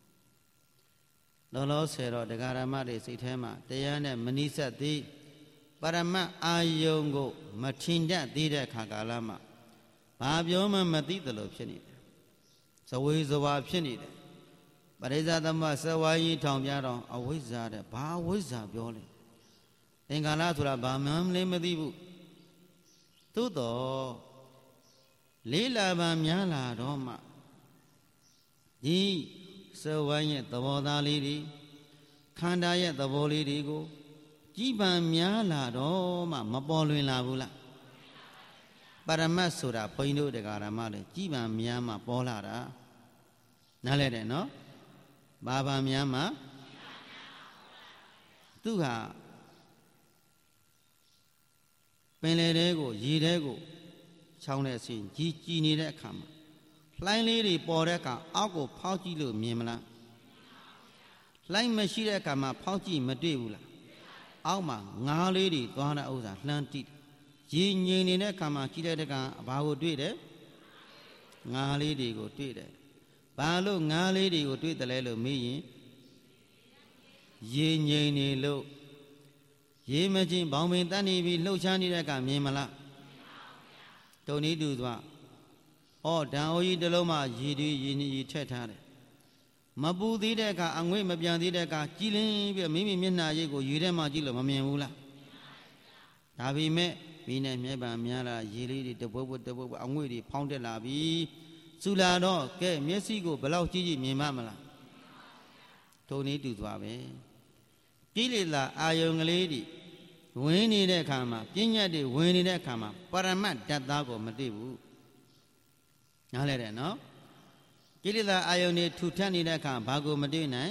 လောလောဆယ်တော့တရားဓမ္မတွေစိတ်ထဲမှာတရားနဲ့မနိစ္စသေးပရမတ်အာယုံကိုမထင်တတ်သေးတဲ့အခါကာလမှာဘာပြောမှမသိသလိုဖြစ်နေတယ်ဇဝေဇဝါဖြစ်နေတယ်ပရိစ္ဆသမစဝါယီထောင်ပြတော့အဝိဇ္ဇာတဲ့ဘာအဝိဇ္ဇာပြောလဲသင်္ခါရဆိုတာဘာမှမလေးမသိဘူးသို့တော့လေးလာပါများလာတော့မှဒီစဝါယီရဲ့သဘောသားလေးတွေခန္ဓာရဲ့သဘောလေးတွေကိုကြည်ပံများလာတော့မှမပေါ်လွင်လာဘူးလားပရမတ်ဆိုတာဘုန်းကြီးတို့တရားဓမ္မတွေကြည်ပံများမှပေါ်လာတာနားလဲတယ်နော်ဘာဘာများမှသူဟာပင်လေတဲကိုရေတဲကိုချောင်းတဲ့အစဉ်ကြီးကြည်နေတဲ့အခါမှာလှိုင်းလေးတွေပေါ်တဲ့အခါအောက်ကိုဖောက်ကြည့်လို့မြင်မလားလှိုင်းမရှိတဲ့အခါမှာဖောက်ကြည့်မတွေ့ဘူးလားအောက်မှာငါးလေးတွေသွားတဲ့ဥစ္စာလှမ်းကြည့်ရေငြိမ်နေတဲ့အခါမှာကြည့်တဲ့တကဘာကိုတွေ့တယ်ငါးလေးတွေကိုတွေ့တယ်ဘာလို့ငါးလေးတွေကိုတွေ့တယ်လဲလို့မေးရင်ရေငြိမ်နေလို့ရေမချင်းဘောင်ပင်တန်းနေပြီးလှုပ်ရှားနေတဲ့အခါမြင်မလားတုံဤတူသွားဩဓာန်အိုကြီးတစ်လုံးမှရေတွေရေနေရေထက်ထားတယ်မပူသေးတဲ့အခါအငွေ့မပြန်သေးတဲ့အခါကြည်လင်းပြီးမိမိမျက်နှာရိပ်ကိုရေထဲမှာကြည့်လို့မမြင်ဘူးလားဒါပေမဲ့မိနဲ့မြဲပံများလာရေလေးတွေတပွက်ပွက်တပွက်ပွက်အငွေ့တွေဖောင်းတက်လာပြီးစူလာတော့ကဲမျက်စိကိုဘယ်လောက်ကြည့်ကြည့်မြင်မှမလားထုံနေတူသွားပဲကိလေသာအာယုံကလေးတွေဝင်နေတဲ့အခါမှာပညာတွေဝင်နေတဲ့အခါမှာပရမတ်ဓာတ်သားကိုမသိဘူးနားလဲတယ်နော်ကိကိလေသာအာယုန်တွေထူထပ်နေတဲ့အခါဘာကိုမတွေ့နိုင်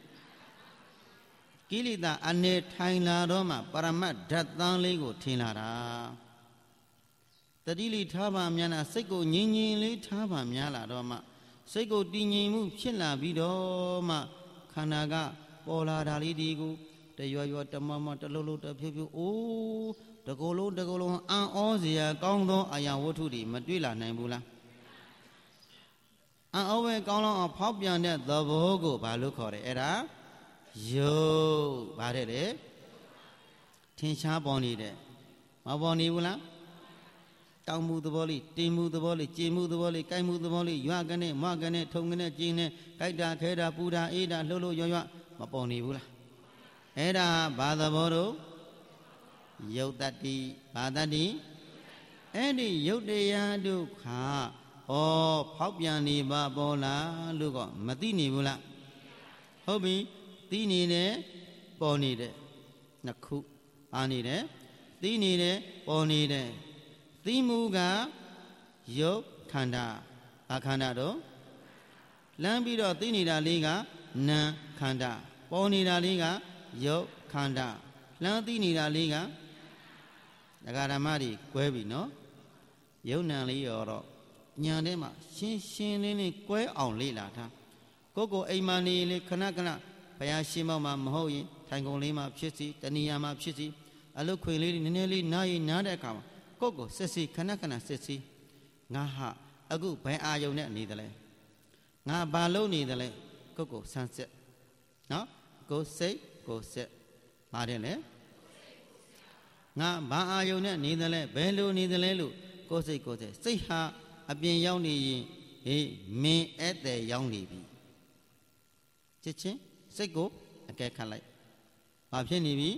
ကိလေသာအနေထိုင်လာတော့မှပရမတ်ဓာတ်သန်းလေးကိုထင်လာတာတတိလေးထားပါများနာစိတ်ကိုငြိမ်ငြိမ်လေးထားပါများလာတော့မှစိတ်ကိုတည်ငြိမ်မှုဖြစ်လာပြီးတော့မှခန္ဓာကပေါ်လာတာလေးဒီကိုတရွရွတမမတလုံးလုံးတဖြူဖြူအိုးတကောလုံးတကောလုံးအံ့ဩစရာကောင်းသောအာယဝတ္ထုတွေမတွေ့လာနိုင်ဘူးလားအံ့ဩပဲကောင်းလောင်းအောင်ဖောက်ပြန်တဲ့သဘောကိုဘာလို့ခေါ်တယ်အဲ့ဒါယုတ်ဗါတဲ့လေထင်ရှားပေါ်နေတယ်မပေါ်နေဘူးလားတောင်းမှုသဘောလေးတင်မှုသဘောလေးကြည်မှုသဘောလေးကြိုက်မှုသဘောလေးရွကနေမကနေထုံကနေကျင်းနေကြိုက်တာခဲတာပူတာအေးတာလှုပ်လှုပ်ရွရွမပေါ်နေဘူးလားအဲ့ဒါဘာသဘောတို့ယုတ်တတ္တိဘာတတ္တိအဲ့ဒီယုတ်တရားတို့ခါဩဖောက်ပြန်နေပါပေါ်လားလို့ကမသိနေဘူးလားဟုတ်ပြီသိနေတယ်ပေါ်နေတယ်နှစ်ခုပါနေတယ်သိနေတယ်ပေါ်နေတယ်သိမှုကယုတ်ခန္ဓာအခန္ဓာတော့လမ်းပြီးတော့သိနေတာလေးကနာခန္ဓာပေါ်နေတာလေးကယုတ်ခန္ဓာလမ်းသိနေတာလေးကဒကာဓမ္မတွေကွဲပြီနော်ယုတ်နံလေးရောတော့ညာထဲမှာရှင်းရှင်းလင်းလင်းကွဲအောင်လေ့လာထားကိုကိုအိမ်မာနေလေခဏခဏဘုရားရှင်းမောက်မှာမဟုတ်ရင်ထိုင်ကုန်လေးမှာဖြစ်စီတဏှာမှာဖြစ်စီအလုတ်ခွေလေးနည်းနည်းလေးနားရင်နားတဲ့အခါမှာကိုကိုစစ်စီခဏခဏစစ်စီငါဟာအခုဘယ်အာယုံနဲ့နေတယ်လဲငါဘာလုပ်နေတယ်လဲကိုကိုဆန်းစစ်နော်ကိုစိတ်ကိုစစ်ပါတယ်လေငါဘာအာယုံနဲ့နေတယ်လဲဘယ်လိုနေတယ်လဲလို့ကိုစိတ်ကိုစစ်စိတ်ဟာအပြင်ရောက်နေရင်ဟေးမင်းဧည့်သည်ရောက်နေပြီချစ်ချင်းစိတ်ကိုအကဲခတ်လိုက်ဘာဖြစ်နေပြီ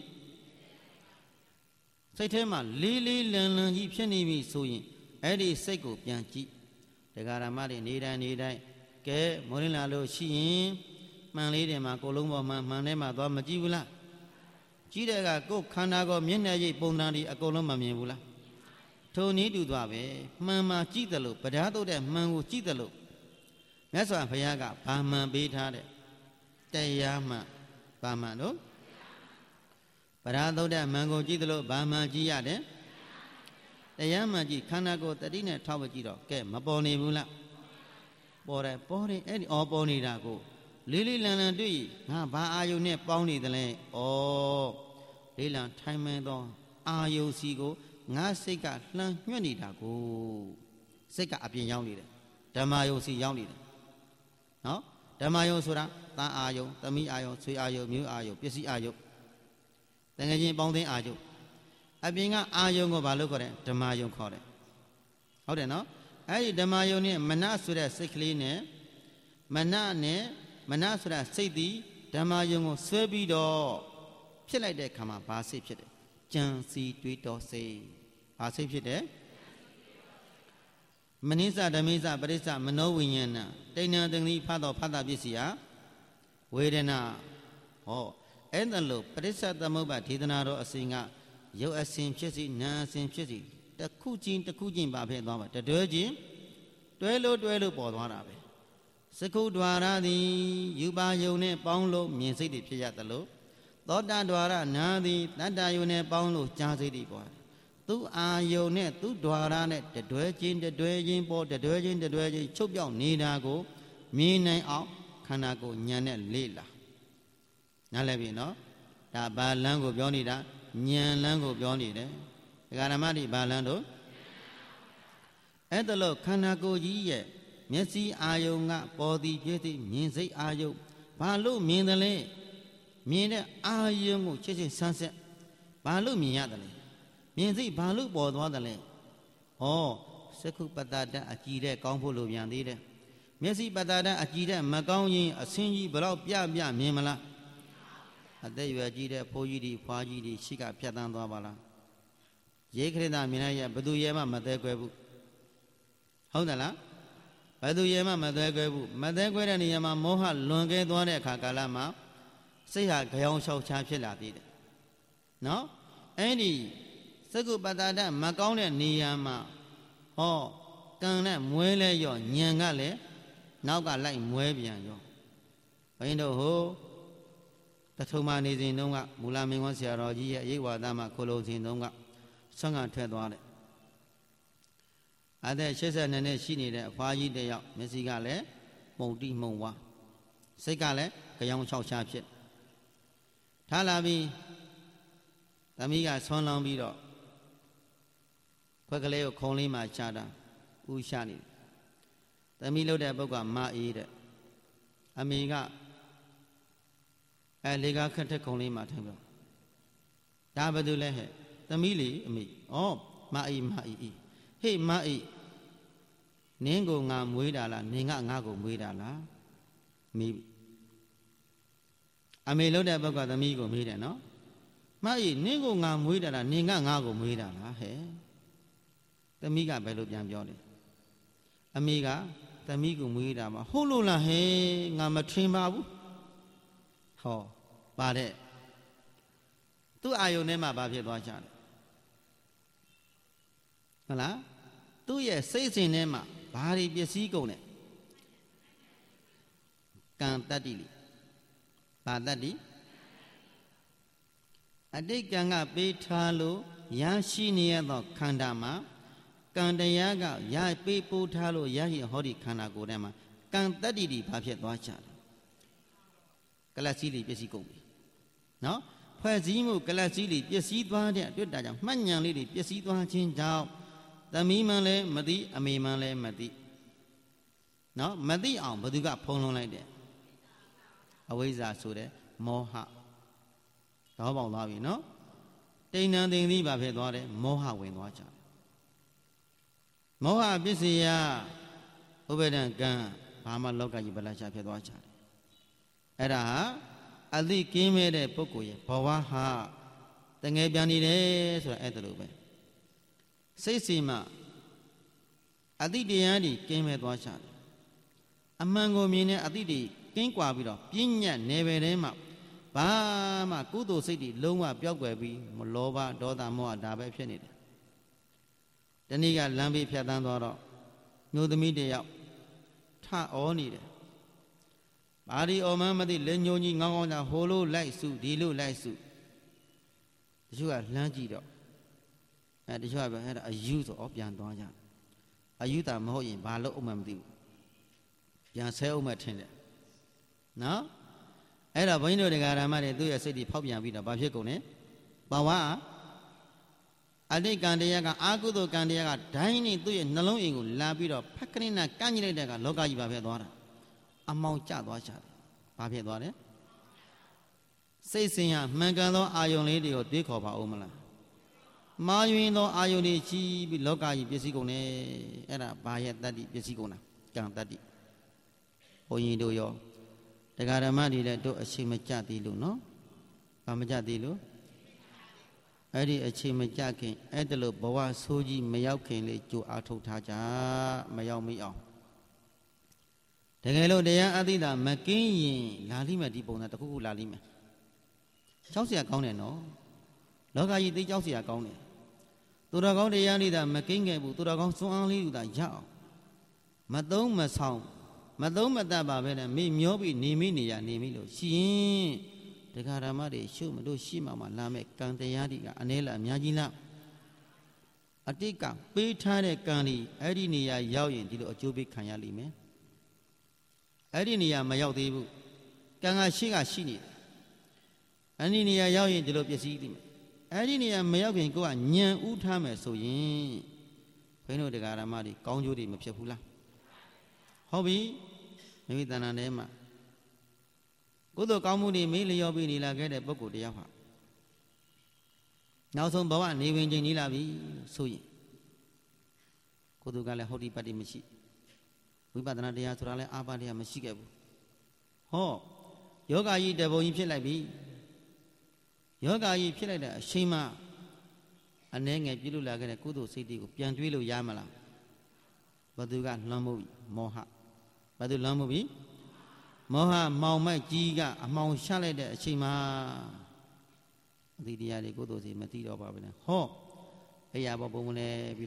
စိတ်ထဲမှာလေးလေးလံလံကြီးဖြစ်နေပြီဆိုရင်အဲ့ဒီစိတ်ကိုပြန်ကြည့်တရားဓမ္မတွေနေတိုင်းနေတိုင်းကဲမောရင်းလာလို့ရှိရင်မှန်လေးတယ်မှာကိုလုံးပေါ်မှာမှန်ထဲမှာသွားမကြည့်ဘူးလားကြည့်တဲ့ကကိုယ်ခန္ဓာကိုမျက်နှာရိပ်ပုံသဏ္ဍာန်ဒီအကုန်လုံးမမြင်ဘူးလားထိုနည်းတူသွားပဲမှန်မှကြည့်တယ်လို့ဗဒာတုတ်တဲ့မှန်ကိုကြည့်တယ်လို့မြတ်စွာဘုရားကဘာမှန်ပေးထားတဲ့တရားမှန်ဘာမှန်တို့ဗဒာတုတ်တဲ့မှန်ကိုကြည့်တယ်လို့ဘာမှန်ကြည့်ရတယ်တရားမှန်ကြည့်ခန္ဓာကိုယ်တတိနဲ့ထောက်ဝကြည့်တော့ကဲမပေါ်နေဘူးလားပေါ်တယ်ပေါ်တယ်အဲ့ဒီအော်ပေါ်နေတာကိုလေးလေးလံလံတွေ့ငါဘာအာယုန်နဲ့ပေါင်းနေတယ်လဲဩလေးလံထိုင်မဲသောအာယုန်စီကိုငါစိတ်ကလှမ်းညွှတ်နေတာကိုစိတ်ကအပြင်ရောက်နေတယ်ဓမ္မယုံစီရောက်နေတယ်နော်ဓမ္မယုံဆိုတာတန်အာယုံသမီးအာယုံဆွေအာယုံမျိုးအာယုံပစ္စည်းအာယုံတကယ်ချင်းပေါင်းသိအာယုံအပြင်ကအာယုံကိုဘာလို့ခေါ်တယ်ဓမ္မယုံခေါ်တယ်ဟုတ်တယ်နော်အဲ့ဒီဓမ္မယုံနဲ့မနဆိုတဲ့စိတ်ကလေးနဲ့မနနဲ့မနဆိုတဲ့စိတ်သည်ဓမ္မယုံကိုဆွဲပြီးတော့ဖြစ်လိုက်တဲ့ခါမှာဘာစိတ်ဖြစ်တယ်ကြံစီတွေးတော်စိတ်ဘာစိတ်ဖြစ်တယ်မနိစ္စဓမိစ္စပရိစ္ဆမနောဝိညာဏတိဏ္ဍတင္ဍိဖတ်တော်ဖတ်တာပစ္စည်းဟာဝေဒနာဟောအဲ့ဒါလို့ပရိစ္ဆသမုပ္ပါဒေသနာတော်အစဉ်ကရုပ်အစဉ်ဖြစ်စီနာအစဉ်ဖြစ်စီတစ်ခုချင်းတစ်ခုချင်းပါဖြစ်သွားပါတွဲချင်းတွဲလို့တွဲလို့ပေါ်သွားတာပဲစကုဒ္ဒဝါရသည်ယူပါယုံနဲ့ပေါင်းလို့မြင်စိတ်တွေဖြစ်ရတယ်လို့သောတာဒွါရနာသည်တတ္တယုန်နဲ့ပေါင်းလို့ကြားစိတ်တွေပေါ်တယ်သူအာယုန်နဲ့သူဒွါရနဲ့တတွဲချင်းတတွဲချင်းပေါ်တတွဲချင်းတတွဲချင်းချုပ်ပြောက်နေတာကိုမြင်နိုင်အောင်ခန္ဓာကိုယ်ဉာဏ်နဲ့လေ့လာနားလည်ပြီနော်ဒါဘာလန်းကိုပြောနေတာဉာဏ်လန်းကိုပြောနေတယ်ဒကာဓမ္မတွေဘာလန်းတို့အဲ့ဒါလို့ခန္ဓာကိုယ်ကြီးရဲ့မျက်စိအာယုန်ကပေါ်သည်ဖြစ်သည်မြင်စိတ်အာယုန်ဘာလို့မြင်တယ်လဲမြင်တဲ့အာယုံကိုချက်ချင်းဆန်းဆက်ဘာလို့မြင်ရတယ်လဲမြင်စိတ်ဘာလို့ပေါ်သွားတယ်လဲဩစက္ခုပတ္တတအကြည်တဲ့ကောင်းဖို့လိုပြန်သေးတယ်မျက်စိပတ္တတအကြည်တဲ့မကောင်းရင်အဆင်းကြီးဘလောက်ပြပြမြင်မလားအသက်ရွယ်ကြီးတဲ့ဖိုးကြီးတွေဖွားကြီးတွေရှိကဖြတ်တန်းသွားပါလားရေခရစ်မြင်လိုက်ရဘသူရဲမှမသေးခွဲဘူးဟုတ်တယ်လားဘသူရဲမှမသေးခွဲဘူးမသေးခွဲတဲ့နေရာမှာမောဟလွန်ကဲသွားတဲ့အခါကာလမှာစိတ်ဟာကြောင်လျှောက်ချာဖြစ်လာသေးတယ်နော်အဲ့ဒီစက္ကုပတ္တဒမကောင်းတဲ့နေရာမှာဟောကံနဲ့မွဲလဲရောညံကလည်းနောက်ကလိုက်မွဲပြန်ရောဘုန်းကြီးတို့ဟိုတထုံမနေစဉ်တုန်းကမူလမင်းဝဆရာတော်ကြီးရဲ့အရေးဝါဒမှာခိုးလို့စဉ်တုန်းကဆွမ်းကထွက်သွားတယ်အသက်၈၂နှစ်ရှိနေတဲ့အဖွားကြီးတယောက်မျက်စိကလည်းမှုန်တိမှုန်ဝါစိတ်ကလည်းကြောင်ချောက်ချဖြစ်ထားလာပြီးသမီးကဆွမ်းလောင်းပြီးတော့ခွက်ကလေးကိုခုံလေးမှချတာဥရှာနေသမီးလှုပ်တဲ့ပုဂ္ဂိုလ်မအေးတဲ့အမေကအဲလေကခက်တဲ့ခုံလေးမှထိုင်ပြီးဒါဘာလို့လဲဟဲ့သမီးလေအမေဩမအေးမအေးဟေ့မအေးနင်းကိုငါမွေးတာလားနင်းကငါကိုမွေးတာလားမေးအမေလှုပ်တဲ့ပုဂ္ဂိုလ်သမီးကိုမေးတယ်နော်မအေးနင်းကိုငါမွေးတာလားနင်းကငါကိုမွေးတာလားဟဲ့သမီးကဘယ်လိုပြန်ပြောလဲအမေကသမီးကိုမွေးတာမှာဟုတ်လို့လားဟဲ့ငါမထင်ပါဘူးဟောပါတဲ့သူ့အာယုန်ထဲမှာဘာဖြစ်သွားကြလဲဟုတ်လားသူ့ရဲ့စိတ်စဉ်ထဲမှာဘာတွေပျက်စီးကုန်လဲကံတတ္တိလေဘာတတ္တိအတိတ်ကံကပေးထားလို့ရရှိနေရသောခန္ဓာမှာကံတရားကရပေးပို့ထားလို့ရရှိဟောဒီခန္ဓာကိုယ်ထဲမှာကံတတ္တိတွေဘာဖြစ်သွားကြလဲကလတ်စည်းတွေပျက်စီးကုန်ပြီနော်ဖွဲ့စည်းမှုကလတ်စည်းတွေပျက်စီးသွားတဲ့အတွက်ဒါကြောင့်မှတ်ဉာဏ်လေးတွေပျက်စီးသွားခြင်းကြောင့်သမီးမှန်လည်းမသိအမေမှန်လည်းမသိနော်မသိအောင်ဘယ်သူကဖုံးလွှမ်းလိုက်တယ်အဝိဇ္ဇာဆိုတဲ့မောဟတော့ပေါက်သွားပြီနော်တိဏ္ဍသိင်္သိဘာဖြစ်သွားတယ်မောဟဝင်သွားကြတယ်မောဟပစ္စယဥပဒံကံဘာမှလောကကြီးဗလာချဖြစ်သွားကြတယ်အဲ့ဒါဟာအသိကင်းမဲ့တဲ့ပုဂ္ဂိုလ်ရဲ့ဘဝဟာတငယ်ပြန်နေတယ်ဆိုတာအဲ့ဒါလိုပဲစိတ်စီမှအသိတရားတွေကင်းမဲ့သွားကြတယ်အမှန်ကိုမြင်တဲ့အသိတွေကင်းကွာပြီးတော့ပြဉ္ညတ်နယ်ပယ်ထဲမှာဘာမှကုသိုလ်စိတ်တွေလုံးဝပျောက်ကွယ်ပြီးမလောဘဒေါသမောဟဒါပဲဖြစ်နေတယ်တနည်းကလမ်းဘေးဖြတ်တန်းသွားတော့မျိုးသမီးတယောက်ထအောနေတယ်ဘာဒီအော်မှန်းမသိလက်ညှိုးကြီးငောင်းငောင်းကြဟိုလိုလိုက်စုဒီလိုလိုက်စုတချို့ကလှမ်းကြည့်တော့အဲတချို့ကပဲအဲ့ဒါအယူဆိုဩပြန်သွားကြအယူတာမဟုတ်ရင်ဘာလို့အုံးမှမသိဘူးပြန်ဆဲအုံးမှထင်တယ်နော်အဲ့တော့ဘုန်းကြီးတို့တရားဓမ္မတွေသူ့ရဲ့စိတ်တွေဖောက်ပြန်ပြီးတော့ဘာဖြစ်ကုန်လဲဘဝအတိတ်ကံတရားကအာကုသိုလ်ကံတရားကဒိုင်းနေသူ့ရဲ့နှလုံးအိမ်ကိုလာပြီးတော့ဖက်ခရင်းနာကန့်ညိလိုက်တဲ့ကလောကကြီးဘာဖြစ်သွားတာအမောင်ကျသွားကြတယ်ဘာဖြစ်သွားလဲစိတ်စဉ်ရမှန်ကန်သောအာယုန်လေးတွေကိုတွေးခေါ်ပါဦးမလားမာယွင်သောအာယုန်တွေကြီးပြီးလောကကြီးပျက်စီးကုန်တယ်အဲ့ဒါဘာရဲ့တတ္တိပျက်စီးကုန်တာကံတတ္တိဘုန်းကြီးတို့ရောတရားဓမ္မတွေလည်းတို့အချိန်မကျသေးလို့နော်ဘာမကျသေးလို့အဲ့ဒီအချိန်မကျခင်အဲ့ဒါလို့ဘဝဆိုးကြီးမရောက်ခင်လေးကြိုအားထုတ်ထားကြမရောက်မိအောင်တကယ်လို့တရားအသိတာမကင်းရင်လာလိမ့်မယ်ဒီပုံစံတစ်ခုခုလာလိမ့်မယ်ကြောက်เสียကောင်းတယ်နော်လောကကြီးသိကြောက်เสียကောင်းတယ်သူတော်ကောင်းတရားလေးတာမကင်းခဲ့ဘူးသူတော်ကောင်းစွမ်းအားလေးယူတာရအောင်မသုံးမဆောင်မသုံးမတတ်ပါပဲနဲ့မိမျောပြီးနေမိနေရနေမိလို့ရှိရင်တရားဓမ္မတွေရှုမလို့ရှိမှမှလာမဲ့ကံတရားတွေကအနည်းလားအများကြီးလားအတိတ်ကပေးထားတဲ့ကံတွေအဲ့ဒီနေရာရောက်ရင်ဒီလိုအကျိုးပေးခံရလိမ့်မယ်အဲ့ဒီနေရာမရောက်သေးဘူးကံကရှိကရှိနေတယ်အဲ့ဒီနေရာရောက်ရင်ဒီလိုပျက်စီးလိမ့်မယ်အဲ့ဒီနေရာမရောက်ခင်ကိုကညံဥထားမယ်ဆိုရင်ဘုန်းကြီးတို့တရားဓမ္မတွေကောင်းကျိုးတွေမဖြစ်ဘူးလားဟုတ်ပြီမိမိတဏ္ဍာထဲမှာကုသိုလ်ကောင်းမှုတွေမေးလျော်ပြီးနေလာခဲ့တဲ့ပုဂ္ဂိုလ်တယောက်ဟာနောက်ဆုံးဘဝနေဝင်ချိန်နေလာပြီဆိုရင်ကုသိုလ်ကလည်းဟုတ်ဒီပတ်တိမရှိဝိပဿနာတရားဆိုတာလည်းအာပါတရားမရှိခဲ့ဘူးဟောယောဂကြီးတပုံကြီးဖြစ်လိုက်ပြီယောဂကြီးဖြစ်လိုက်တဲ့အချိန်မှအနှဲငယ်ပြုလုပ်လာခဲ့တဲ့ကုသိုလ်စိတ်တွေကိုပြန်တွေးလို့ရမလားဘသူကလွန်မှုမောဟဘသူလွန်မှုပြီမောဟမောင်မိုက်ကြီးကအမှောင်ရှလိုက်တဲ့အချိန်မှာအတိတရားတွေကုသိုလ်စီမသိတော့ပါဘူးနဲ့ဟောအဲ့ရဘောပုံလဲပြီးတော့ဘ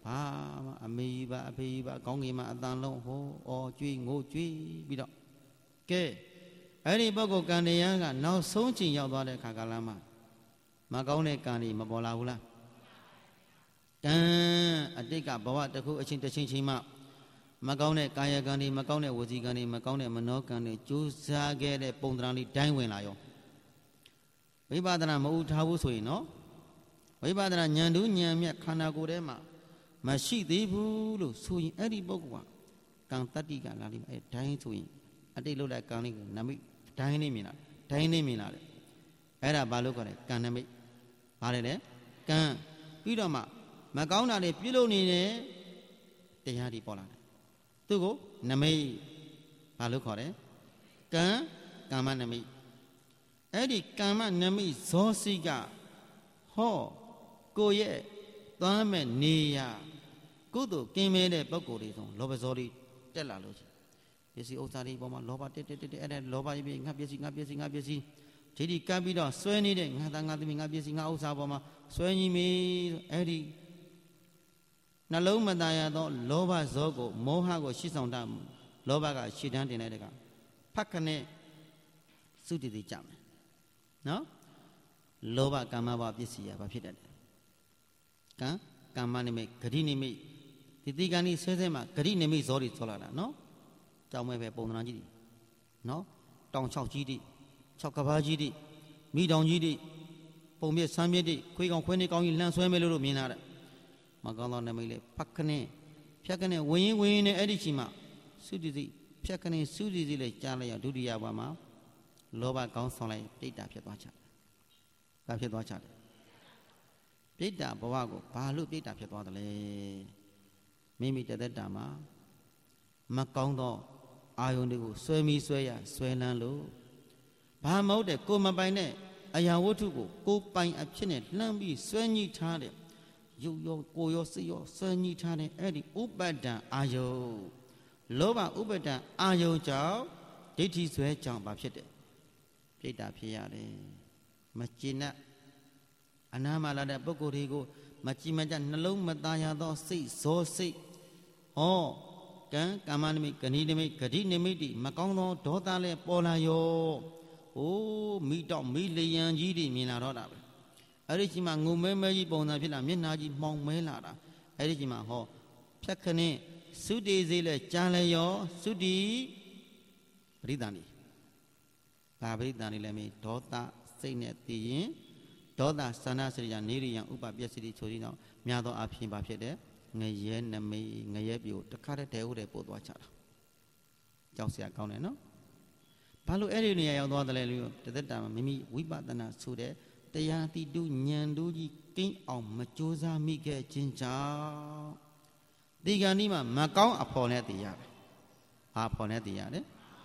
ဘာအမေကြီးပါအဖေကြီးပါကောင်းကင်မှာအတန်လုံးဟောအော်ကြွေးငိုကြွေးပြီးတော့ကဲအဲ့ဒီပုဂ္ဂိုလ်ကံတရားကနောက်ဆုံးချိန်ရောက်သွားတဲ့အခါကလာမှာမကောင်းတဲ့ကံတွေမပေါ်လာဘူးလားကံအတိတ်ကဘဝတစ်ခုအချင်းတစ်ချင်းချင်းမှမကောင်းတဲ့ကာယကံတွေမကောင်းတဲ့ဝစီကံတွေမကောင်းတဲ့မနောကံတွေကြိုးစားခဲ့တဲ့ပုံသဏ္ဍာန်လေးတိုင်းဝင်လာရောဝိပဿနာမဥထားဘူးဆိုရင်နော်ဝိပဿနာဉာဏ်တူဉာဏ်မြတ်ခန္ဓာကိုယ်ထဲမှာမရှိသေးဘူးလို့ဆိုရင်အဲ့ဒီပုဂ္ဂိုလ်ကကံတတ္တိကလာလိမ့်မယ်အဲဒိုင်းဆိုရင်အတိတ်လို့တဲ့ကံလေးကိုနမိတ်ဒိုင်းနေမြင်လာဒိုင်းနေမြင်လာတယ်အဲ့ဒါဘာလို့ခေါ်လဲကံနမိတ်ဘာလဲလဲကံပြီးတော့မှမကောင်းတာတွေပြုလုပ်နေတဲ့တရားတွေပေါ်လာတယ်သူကိုနမိတ်ဘာလို့ခေါ်လဲကံကမ္မနမိတ်အဲ့ဒီကမ္မနမိတ်ဇောစိကဟောကိုရဲ့သွားမဲ့နေရကုသိုလ်ကင်းမဲတဲ့ပုဂ္ဂိုလ်တွေဆိုလောဘဇောတွေတက်လာလို့ရှိပစ္စည်းဥစ္စာတွေပေါ်မှာလောဘတက်တက်တက်အဲ့ဒါလောဘကြီးပြီးငါပစ္စည်းငါပစ္စည်းငါပစ္စည်းဒီဒီကပ်ပြီးတော့ဆွဲနေတဲ့ငါသားငါသမီးငါပစ္စည်းငါဥစ္စာပေါ်မှာဆွဲညီမေအဲ့ဒီနှလုံးမသားရသောလောဘဇောကိုမောဟကိုရှေ့ဆောင်တတ်လောဘကရှေ့တန်းတင်လိုက်တဲ့ကဖတ်ခနဲ့စုတည်တည်ကြမယ်နော်လောဘကမ္မဘပစ္စည်းရဘာဖြစ်တတ်တယ်ကံကမ္မနိမိတ်ဂတိနိမိတ်ဒီတိကံဤဆဲဆဲမှာဂတိနိမိတ်ဇောတွေဆောလာတာနော်ကြောင်းမဲ့ပဲပုံသဏ္ဍာန်ကြီးတွေနော်တောင်၆ကြီးတွေ၆ကဘာကြီးတွေမိတောင်ကြီးတွေပုံပြဆမ်းပြတွေခွေးကောင်ခွေးနေကောင်ကြီးလှန်ဆွဲမယ်လို့မြင်လာတယ်မကောင်းသောနိမိတ်လေဖတ်ခနဲ့ဖြတ်ခနဲ့ဝင်းဝင်းနဲ့အဲ့ဒီချိန်မှာသုတိစိဖြတ်ခနဲ့သုတိစိလေကြားလိုက်ရဒုတိယဘဝမှာလောဘကောင်းဆောင်လိုက်ပြိတ္တာဖြစ်သွားချတယ်ဘာဖြစ်သွားချတယ်ပြိတ္တာဘဝကိုဘာလို့ပြိတ္တာဖြစ်သွားတယ်လဲမိမိတသက်တာမှာမကောင်းသောအာယုန်တွေကိုဆွဲမိဆွဲရဆွဲလန်းလို့ဘာမဟုတ်တဲ့ကိုမပိုင်တဲ့အရာဝတ္ထုကိုကိုပိုင်အဖြစ်နဲ့လှမ်းပြီးဆွဲညှိထားတဲ့ရုပ်ရောကိုရောစိတ်ရောဆွဲညှိထားတဲ့အဲ့ဒီဥပဒ္ဒံအာယုန်လောဘဥပဒ္ဒံအာယုန်ကြောင့်ဒိဋ္ဌိဆွဲကြောင့်ဘာဖြစ်တယ်ပြိတ္တာဖြစ်ရတယ်မကျေနပ်အနာမလာတဲ့ပုဂ္ဂိုလ်တွေကိုမကြည်မကြနှလုံးမသားရသောစိတ်ဇောစိတ်ဟောကံကာမနိမိတ်ဂဏိနိမိတ်ဂတိနိမိတ်ဒီမကောင်းသောဒေါသလည်းပေါ်လာရောဟိုးမိတော့မိလျံကြီးတွေမြင်လာတော့တာပဲအဲ့ဒီချိန်မှာငုံမဲမဲကြီးပုံစံဖြစ်လာမျက်နှာကြီးမှောင်မဲလာတာအဲ့ဒီချိန်မှာဟောဖြတ်ခနဲ့သုတိစေလဲကြားလဲရောသုတိပရိသန်ဒီဘာပရိသန်ဒီလဲမေးဒေါသစိတ်နဲ့တည်ရင်ဒေါသသန္နစရိယနေရိယံဥပပျက်စီဆိုပြီးတော့များသောအဖြစ်ပါဖြစ်တဲ့ငရဲနမိတ်ငရဲပြိုတခါတည်းတဲဟုတ်တယ်ပို့သွားချတာကြောက်စရာကောင်းတယ်နော်ဘာလို့အဲ့ဒီနေရာရောက်သွားတယ်လဲလို့တသက်တာမှာမိမိဝိပဿနာဆိုတဲ့တရားတိတုဉာဏ်တို့ကြီးကိန်းအောင်မကြိုးစားမိခဲ့ခြင်းကြောင့်ဒီကနေ့မှာမကောင်းအဖော်နဲ့တည်ရတယ်ဘာဖော်နဲ့တည်ရတယ်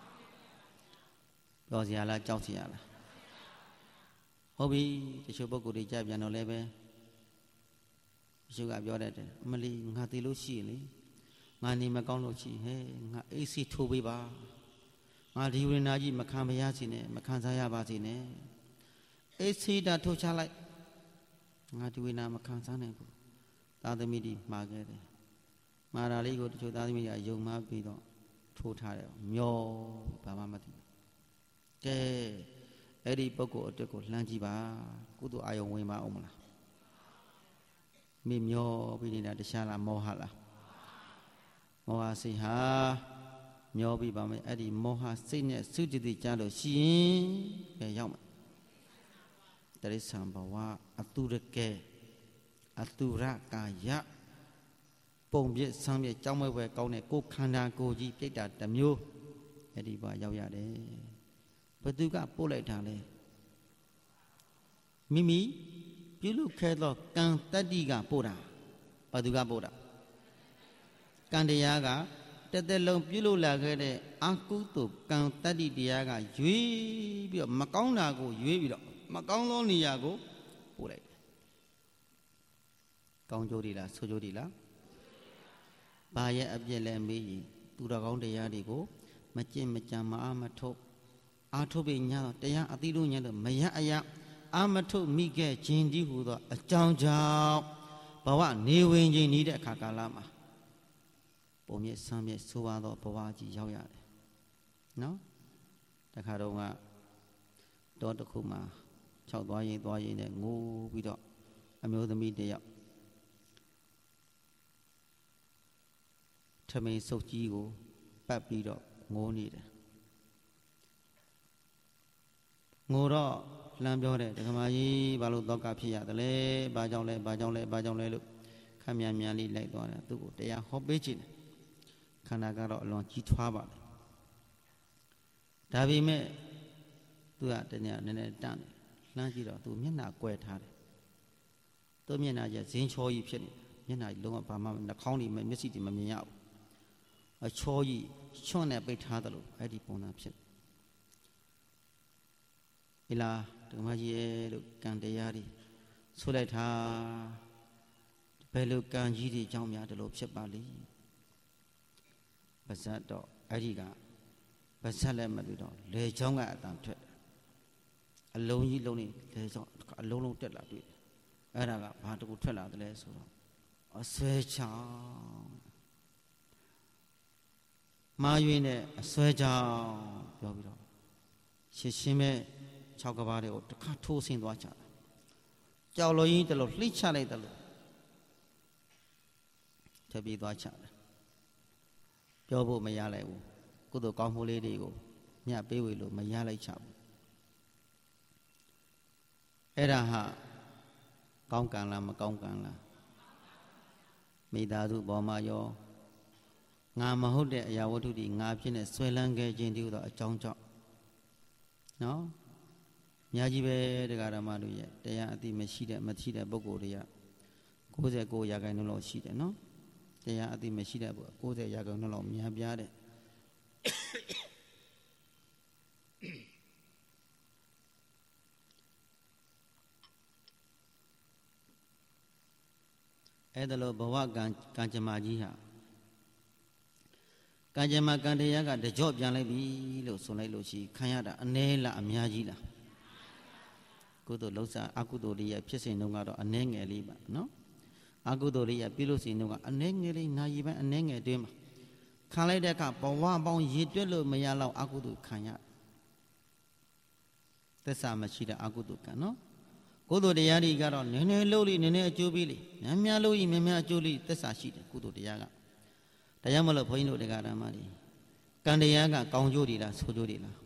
ပြောစရာလားကြောက်စရာလားဟုတ်ပြီတချို့ပုဂ္ဂိုလ်တွေကြပြန်တော့လည်းပဲတချို့ကပြောတတ်တယ်အမလီငါတည်လို့ရှိရင်လေငါနေမကောင်းလို့ရှိဟဲ့ငါအေးစီထိုးပေးပါငါဒီဝိညာဉ်ကြီးမခံပါရစေနဲ့မခံစားရပါစေနဲ့အေးစီတာထုတ်ချလိုက်ငါဒီဝိညာဉ်မခံစားနိုင်ဘူးသာသမီတွေမှာခဲ့တယ်မှာတာလေးကိုတချို့သာသမီတွေကယုံမှပြီးတော့ထိုးထားတယ်မျောဘာမှမသိကဲအဲ့ဒီပုဂ္ဂိုလ်အတွက်ကိုလှမ်းကြည့်ပါကုသိုလ်အာယုံဝင်ပါအောင်မလားမိမျောပြီးနေတာတခြားလားမောဟလားမောဟစိတ်ဟာမျောပြီးပါမယ်အဲ့ဒီမောဟစိတ်နဲ့သုတိတိကြလို့ရှိရင်ပဲရောက်မယ်တရိစ္ဆာန်ဘဝအတုရကဲအတုရကာယပုံပြည့်ဆမ်းပြည့်ကြောင်းမွဲပွဲကောင်းတဲ့ကိုခန္ဓာကိုယ်ကြီးပြိတ္တာတစ်မျိုးအဲ့ဒီဘဝရောက်ရတယ်ဘသူကပို့လိုက်တာလဲမိမိပြုလုပ်ခဲ့သောကံတတ္တိကပို့တာဘသူကပို့တာကံတရားကတသက်လုံးပြုလုပ်လာခဲ့တဲ့အကုသိုလ်ကံတတ္တိတရားကရွေးပြီးတော့မကောင်းတာကိုရွေးပြီးတော့မကောင်းသောနေရာကိုပို့လိုက်တယ်ကောင်းကျိုးတွေလားဆိုးကျိုးတွေလားဘာရဲ့အပြစ်လဲမေးရင်သူတော်ကောင်းတရားတွေကိုမကျင့်မကြံမအားမထုတ်အာထုတ်ပြီးညာတော့တရားအတိလို့ညာတော့မရအရာအာမထုတ်မိခဲ့ခြင်းဒီဟူသောအကြောင်းကြောင့်ဘဝနေဝင်ခြင်းနေတဲ့အခါကာလမှာပုံမြင့်ဆမ်းမြင့်ဆိုးဝါးသောဘဝကြီးရောက်ရတယ်နော်တခါတော့ကတောတစ်ခုမှာခြောက်သွားရင်သွားရင်နဲ့ငိုပြီးတော့အမျိုးသမီးတယောက်ထမိန်စုပ်ကြီးကိုပတ်ပြီးတော့ငိုနေတယ်ငိုတော့လမ်းပြောတယ်ဒကမာကြီးဘာလို့တော့ကဖြစ်ရတယ်လဲဘာကြောင့်လဲဘာကြောင့်လဲဘာကြောင့်လဲလို့ခမ်းမြန်မြန်လေးလိုက်သွားတယ်သူ့ကိုတရားဟောပေးခြင်းခန္ဓာကတော့အလွန်ကြီးထွားပါတယ်ဒါပေမဲ့သူကတည်းကနည်းနည်းတန့်တယ်လှမ်းကြည့်တော့သူမျက်နှာကွယ်ထားတယ်သူမျက်နှာကျဇင်းချောကြီးဖြစ်နေမျက်နှာကြီးလုံးဝဘာမှနှာခေါင်းတွေမျက်စိတွေမမြင်ရဘူးအချောကြီးချွန့်နဲ့ပိတ်ထားတယ်လို့အဲ့ဒီပုံစံဖြစ်ဟိလားဒကမကြီးရဲ့လို့ကံတရားတွေဆိုလိုက်တာဘယ်လိုကံကြီးတွေကြောင့်များဒီလိုဖြစ်ပါလိမ့်ပါဇတ်တော့အဲ့ဒီကပါဇတ်လည်းမတွေ့တော့လေချောင်းကအတန်ထွက်အလုံးကြီးလုံးနေလေချောင်းအလုံးလုံးတက်လာတွေ့အဲ့ဒါကဘာတကူထွက်လာတယ်လဲဆိုတော့အဆွဲချောင်းမာရွေးနဲ့အဆွဲချောင်းပြောပြီးတော့ရှင်းရှင်းပဲခြောက်ကဘာတွေကိုတစ်ခါထိုးဆင်းသွားချတာကြောက်လို့ရင်တလို့လှိချလိုက်တယ်လို့ထပ်ပြီးသွားချတယ်ပြောဖို့မရလိုက်ဘူးကုသိုလ်ကောင်းမှုလေးတွေကိုမြတ်ပေးဝေလို့မရလိုက်ချဘူးအဲ့ဒါဟာကောင်းကံလားမကောင်းကံလားမိသားစုပေါ်မှာရောငါမဟုတ်တဲ့အရာဝတ္ထုတွေငါဖြစ်နေဆွဲလန်းခဲ့ခြင်းတူသောအကြောင်းကြောင့်နော်ညာကြီးပဲတရားဓမ္မတို့ရဲ့တရားအသိမရှိတဲ့မရှိတဲ့ပုဂ္ဂိုလ်တွေကကိုးဆယ်ကိုးရာခိုင်နှုန်းလောက်ရှိတယ်နော်တရားအသိမရှိတဲ့ပုဂ္ဂိုလ်ကိုးဆယ်ရာခိုင်နှုန်းလောက်များပြားတယ်အဲ့ဒါလို့ဘဝကံကံကြမ္မာကြီးဟာကံကြမ္မာကံတရားကတကြော့ပြန်လိုက်ပြီလို့ဆိုလိုက်လို့ရှိခံရတာအနည်းလားအများကြီးလားကုသိုလ်လှုပ်ရှားအကုသိုလ်တွေရဖြစ်စဉ်တုန်းကတော့အနည်းငယ်လေးပါနော်အကုသိုလ်တွေရပြုလို့စဉ်တုန်းကအနည်းငယ်လေးနာယီပိုင်းအနည်းငယ်အတွင်းမှာခံလိုက်တဲ့အခါဘဝပေါင်းရည်တွက်လို့မရတော့အကုသိုလ်ခံရသစ္စာမရှိတဲ့အကုသိုလ်ကံနော်ကုသိုလ်တရားတွေကတော့နည်းနည်းလို့လိနည်းနည်းအကျိုးပေးလိများများလို့ဤများများအကျိုးလိသစ္စာရှိတယ်ကုသိုလ်တရားကတရားမလို့ဘုန်းကြီးတို့တရားဓမ္မတွေကံတရားကကောင်းကျိုးတွေလားဆိုးကျိုးတွေလား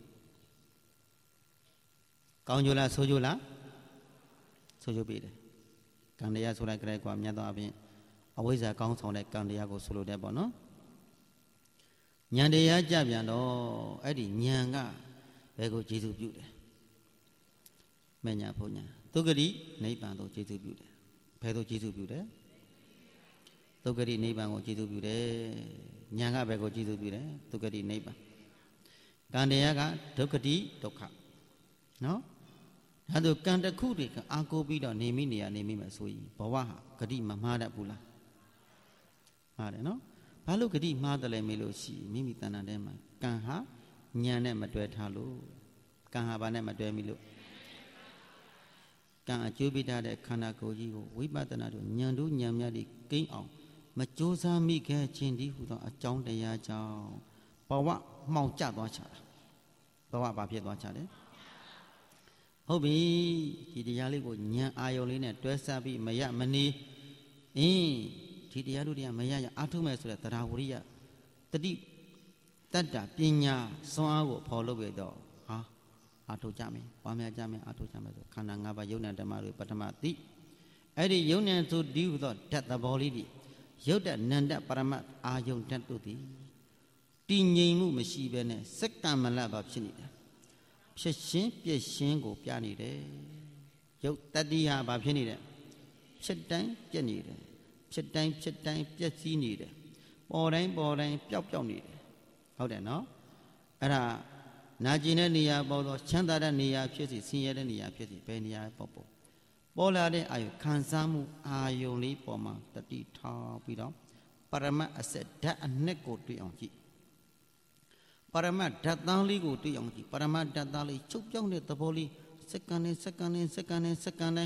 ကောင်းကျိုးလားဆိုးကျိုးလားဆိုးကျိုးပေးတယ်ကံတရားဆိုလိုက်ကြဲကွာမြတ်သောအပြင်အဝိဇ္ဇာကောင်းဆောင်တဲ့ကံတရားကိုဆိုလိုတဲ့ပေါ့နော်ဉာဏ်တရားကြပြန်တော့အဲ့ဒီဉာဏ်ကဘယ်ကိုကျေစုပြုတယ်မညာဘုံညာသုဂတိနိဗ္ဗာန်ကိုကျေစုပြုတယ်ဘယ်သို့ကျေစုပြုတယ်သုဂတိနိဗ္ဗာန်ကိုကျေစုပြုတယ်ဉာဏ်ကဘယ်ကိုကျေစုပြုတယ်သုဂတိနိဗ္ဗာန်ကံတရားကဒုက္ခတိဒုက္ခနော်ဒါဆိုကံတစ်ခုတည်းကအာကိုပြီးတော့နေမိနေရနေမိမယ်ဆိုရင်ဘဝဟာဂတိမမှားတတ်ဘူးလားမှားတယ်နော်ဘာလို့ဂတိမှားတယ်လဲမေးလို့ရှိမိမိတဏ္ဍာထဲမှာကံဟာဉာဏ်နဲ့မတွဲထားလို့ကံဟာဘာနဲ့မတွဲမိလို့ကံအကျိုးပေးတဲ့ခန္ဓာကိုယ်ကြီးကိုဝိပဿနာတို့ဉာဏ်တို့ဉာဏ်များတွေကိန်းအောင်မကြိုးစားမိခဲ့ခြင်းဒီဟူသောအကြောင်းတရားကြောင့်ဘဝမှောင်ကျသွားချတာဘဝဘာဖြစ်သွားချလဲဟုတ်ပြီဒီတရားလေးကိုဉာဏ်အာယုံလေးနဲ့တွဲဆပြီးမရမနေအင်းဒီတရားတို့တွေကမရရအာထုမဲ့ဆိုတဲ့တရားဝရိယတတိတတ္တပညာစွမ်းအားကိုဖော်လုပ်ပြီးတော့ဟာအာထုကြမယ်ပွားများကြမယ်အာထုကြမယ်ဆိုခန္ဓာ၅ပါးယုံ nant ဓမ္မတွေပထမသိအဲ့ဒီယုံ nant ဆိုဒီဟူသောဓာတ်သဘောလေးတွေယုတ်တနန္တပရမတ်အာယုံဓာတ်တို့သည်တည်ငြိမ်မှုမရှိဘဲနဲ့စက္ကန့်မလတ်ပါဖြစ်နေတယ်ဖြစ်ရှင်းပြည့်ရှင်းကိုပြနေတယ်ယုတ်တတိဟာဘာဖြစ်နေတယ်ဖြစ်တိုင်းပြည့်နေတယ်ဖြစ်တိုင်းဖြစ်တိုင်းပြည့်စည်နေတယ်ပေါ်တိုင်းပေါ်တိုင်းပျောက်ပျောက်နေတယ်ဟုတ်တယ်နော်အဲ့ဒါနာကျင်တဲ့နေရာပေါ်တော့ချမ်းသာတဲ့နေရာဖြစ်စီဆင်းရဲတဲ့နေရာဖြစ်စီဘယ်နေရာပေါ်ပေါ်ပေါ်လာတဲ့အာယုခံစားမှုအာယုလေးပေါ်မှာတတိထားပြီးတော့ပရမတ်အစက်ဓာတ်အနှစ်ကိုတွေ့အောင်ကြည့်ပရမတ်ဓာတ်သားလေးကိုတွေ့အောင်ကြည့်ပရမတ်ဓာတ်သားလေးချုပ်ပြောင်းတဲ့သဘောလေးစက္ကန့်နဲ့စက္ကန့်နဲ့စက္ကန့်နဲ့စက္ကန့်နဲ့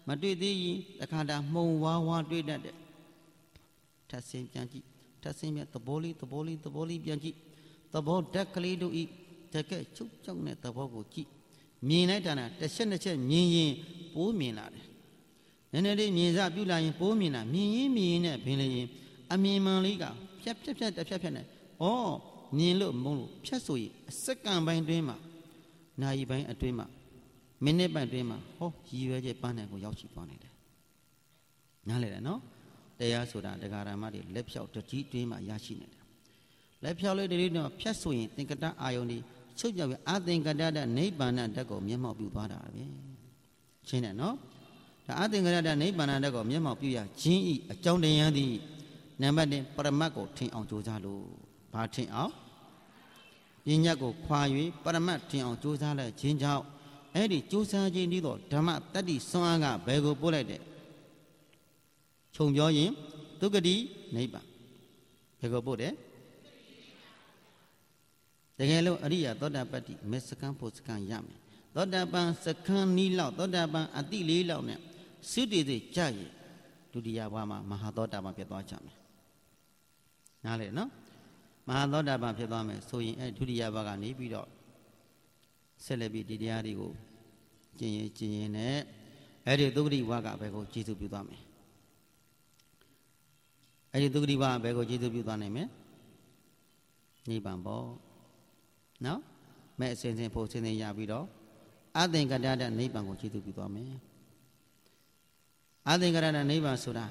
မတွေ့သေးရင်တခါတည်းမှုံဝါးဝါးတွေ့တတ်တယ်ထပ်ဆင်းပြန်ကြည့်ထပ်ဆင်းပြန်သဘောလေးသဘောလေးသဘောလေးပြန်ကြည့်သဘောဓာတ်ကလေးတို့ဤတကယ်ချုပ်ကြောက်တဲ့သဘောကိုကြည့်မြင်လိုက်တာနဲ့တစ်ချက်တစ်ချက်မြင်ရင်ပိုးမြင်လာတယ်နည်းနည်းလေးမြင်စားပြုလာရင်ပိုးမြင်လာမြင်ရင်မြင်ရင်နဲ့ဘင်းလေးရင်အမြင်မှန်လေးကဖြတ်ဖြတ်ဖြတ်တစ်ဖြတ်ဖြတ်နဲ့ဩမြင်လို့မုန်းလို့ဖြတ်ဆိုရင်အစက္ကန့်ပိုင်းတွင်းမှာနာရီပိုင်းအတွင်းမှာမိနစ်ပိုင်းတွင်းမှာဟောရည်ရွယ်ချက်ပန်းနိုင်ကိုရောက်ရှိသွားနိုင်တယ်နားလည်တယ်နော်တရားဆိုတာတရားဓမ္မတွေလက်ဖြောက်တကြီးတွင်းမှာရရှိနေတယ်လက်ဖြောက်လေးတည်းတော့ဖြတ်ဆိုရင်သင်္ကတအာယုန်ဒီချုပ်ပြောက်ပြီးအသင်္ကတတနိဗ္ဗာန်ဓာတ်ကိုမျက်မှောက်ပြုသွားတာပဲရှင်းတယ်နော်ဒါအသင်္ကတတနိဗ္ဗာန်ဓာတ်ကိုမျက်မှောက်ပြုရခြင်းဤအကြောင်းတရားသည်နံပါတ်oneပရမတ်ကိုထင်အောင်ကြိုးစားလို့ဘာထင်အောင်ပညာကိုခွာ၍ပရမတ်ထင်အောင်ကြိုးစားလိုက်ခြင်းကြောင့်အဲ့ဒီကြိုးစားခြင်းဤတော့ဓမ္မတတ္တိစွမ်းအားကဘယ်ကိုပို့လိုက်တဲ့ခြုံပြောရင်ဒုက္ခတိနိဗ္ဗာန်ဘယ်ကိုပို့တယ်တကယ်လို့အရိယာသောတာပတ္တိမေစကံဖို့စကံရမယ်သောတာပန်စကံနီးလောက်သောတာပန်အတိလေးလောက်နဲ့သုတိစိတ်ကြရဒုတိယဘဝမှာမဟာသောတာပန်ဖြစ်သွားကြမယ်နားလေနော်မဟာသောတာပန်ဖြစ်သွားမယ်ဆိုရင်အဲဒုတိယဘဝကနေပြီးတော့ဆက်လက်ပြီးဒီတရားတွေကိုကျင့်ရင်ကျင့်ရင်နဲ့အဲ့ဒီသုဂတိဘဝကဘယ်ကိုကျေစုပြုသွားမယ်အဲ့ဒီသုဂတိဘဝဘယ်ကိုကျေစုပြုသွားနိုင်မလဲနိဗ္ဗာန်ပေါ့နော်မဲ့အစဉ်စဉ်ဖို့စဉ်စဉ်ရပြီးတော့အသင်္ကတတနိဗ္ဗာန်ကိုကျေစုပြုသွားမယ်အသင်္ကတတနိဗ္ဗာန်ဆိုတာ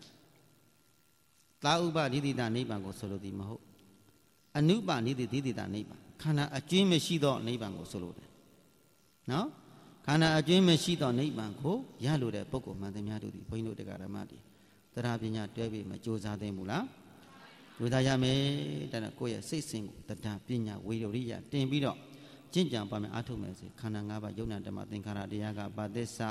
သာဥပနိတိတနိဗ္ဗာန်ကိုဆိုလိုသည်မဟုတ်အနုပနိတိတိတိတနိဗ္ဗာန်ခန္ဓာအကျဉ်းမရှိသောနိဗ္ဗာန်ကိုဆိုလိုတယ်နော်ခန္ဓာအကျဉ်းမရှိသောနိဗ္ဗာန်ကိုရလိုတဲ့ပုဂ္ဂိုလ်မှန်သမျှတို့သည်ဘုန်းကြီးတို့တရားဓမ္မတွေတရားပညာတွဲပြီးမကြိုးစားသိဘူးလားကြိုးစားရမယ်တဲ့ကိုယ့်ရဲ့စိတ်စဉ်ကိုတရားပညာဝေရိယတင်ပြီးတော့ကျင့်ကြံပါမယ်အားထုတ်မယ်စေခန္ဓာ၅ပါးယုံနာဓမ္မသင်္ခါရတရားကဘာသစ္စာ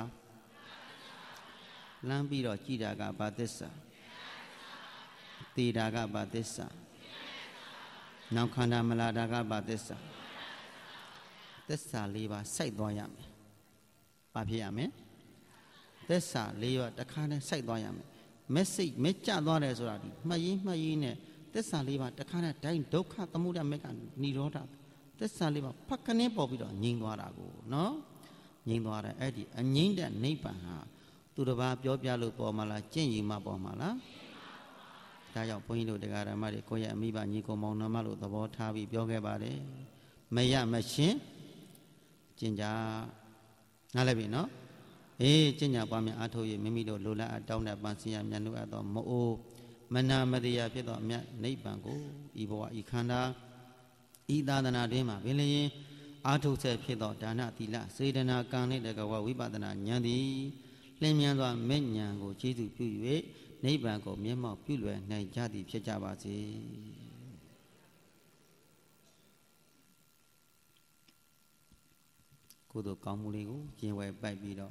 လမ်းပြီးတော့ကြည်တာကဘာသစ္စာသေတာကဘာသစ္စာနောက်ခန္ဓာမလာတာကဘာသစ္စာသစ္စာ၄ပါးစိုက်သွားရမယ်ဘာဖြစ်ရမလဲသစ္စာ၄ပါးတစ်ခါနဲ့စိုက်သွားရမယ်မက်စိတ်မကြသွားတယ်ဆိုတာဒီမှတ်ရင်းမှတ်ရင်းနဲ့သစ္စာ၄ပါးတစ်ခါနဲ့တိုင်းဒုက္ခသမုဒယမေကနိရောဓသစ္စာ၄ပါးဖက်ခနဲ့ပေါ်ပြီးတော့ငြိမ်းသွားတာကိုနော်ငြိမ်းသွားတယ်အဲ့ဒီအငြိမ်းတဲ့နိဗ္ဗာန်ဟာသူတစ်ပါးပြောပြလို့ပေါ်မှာလားကျင့်ရင်မှပေါ်မှာလားဒါကြောင့်ဘုန်းကြီးတို့တရားဓမ္မတွေကိုယ့်ရဲ့အမိဘညီကိုမောင်နှမလို့သဘောထားပြီးပြောခဲ့ပါတယ်မရမရှင်းကျင့်ကြနားလည်ပြီနော်အေးကျင့်ကြပွားများအားထုတ်၍မိမိတို့လိုလားအတောင်းတဲ့ပန်းစင်ရမြတ်လို့အပ်သောမအိုးမနာမတရားဖြစ်သောအမြတ်နိဗ္ဗာန်ကိုဤဘဝဤခန္ဓာဤသာသနာတွင်မှာဘယ်လျင်အားထုတ်ဆက်ဖြစ်သောဒါနသီလစေတနာကံနှင့်တကဝဝိပဿနာဉာဏ်သည်လင်းမြန်စွာမဲ့ဉာဏ်ကိုကျေးဇူးပြု၍နိဗ္ဗာန်ကိုမျက်မှောက်ပြုလွယ်နိုင်ကြသည်ဖြစ်ကြပါစေကုသိုလ်ကောင်းမှုလေးကိုကျင့်ဝဲပိုက်ပြီးတော့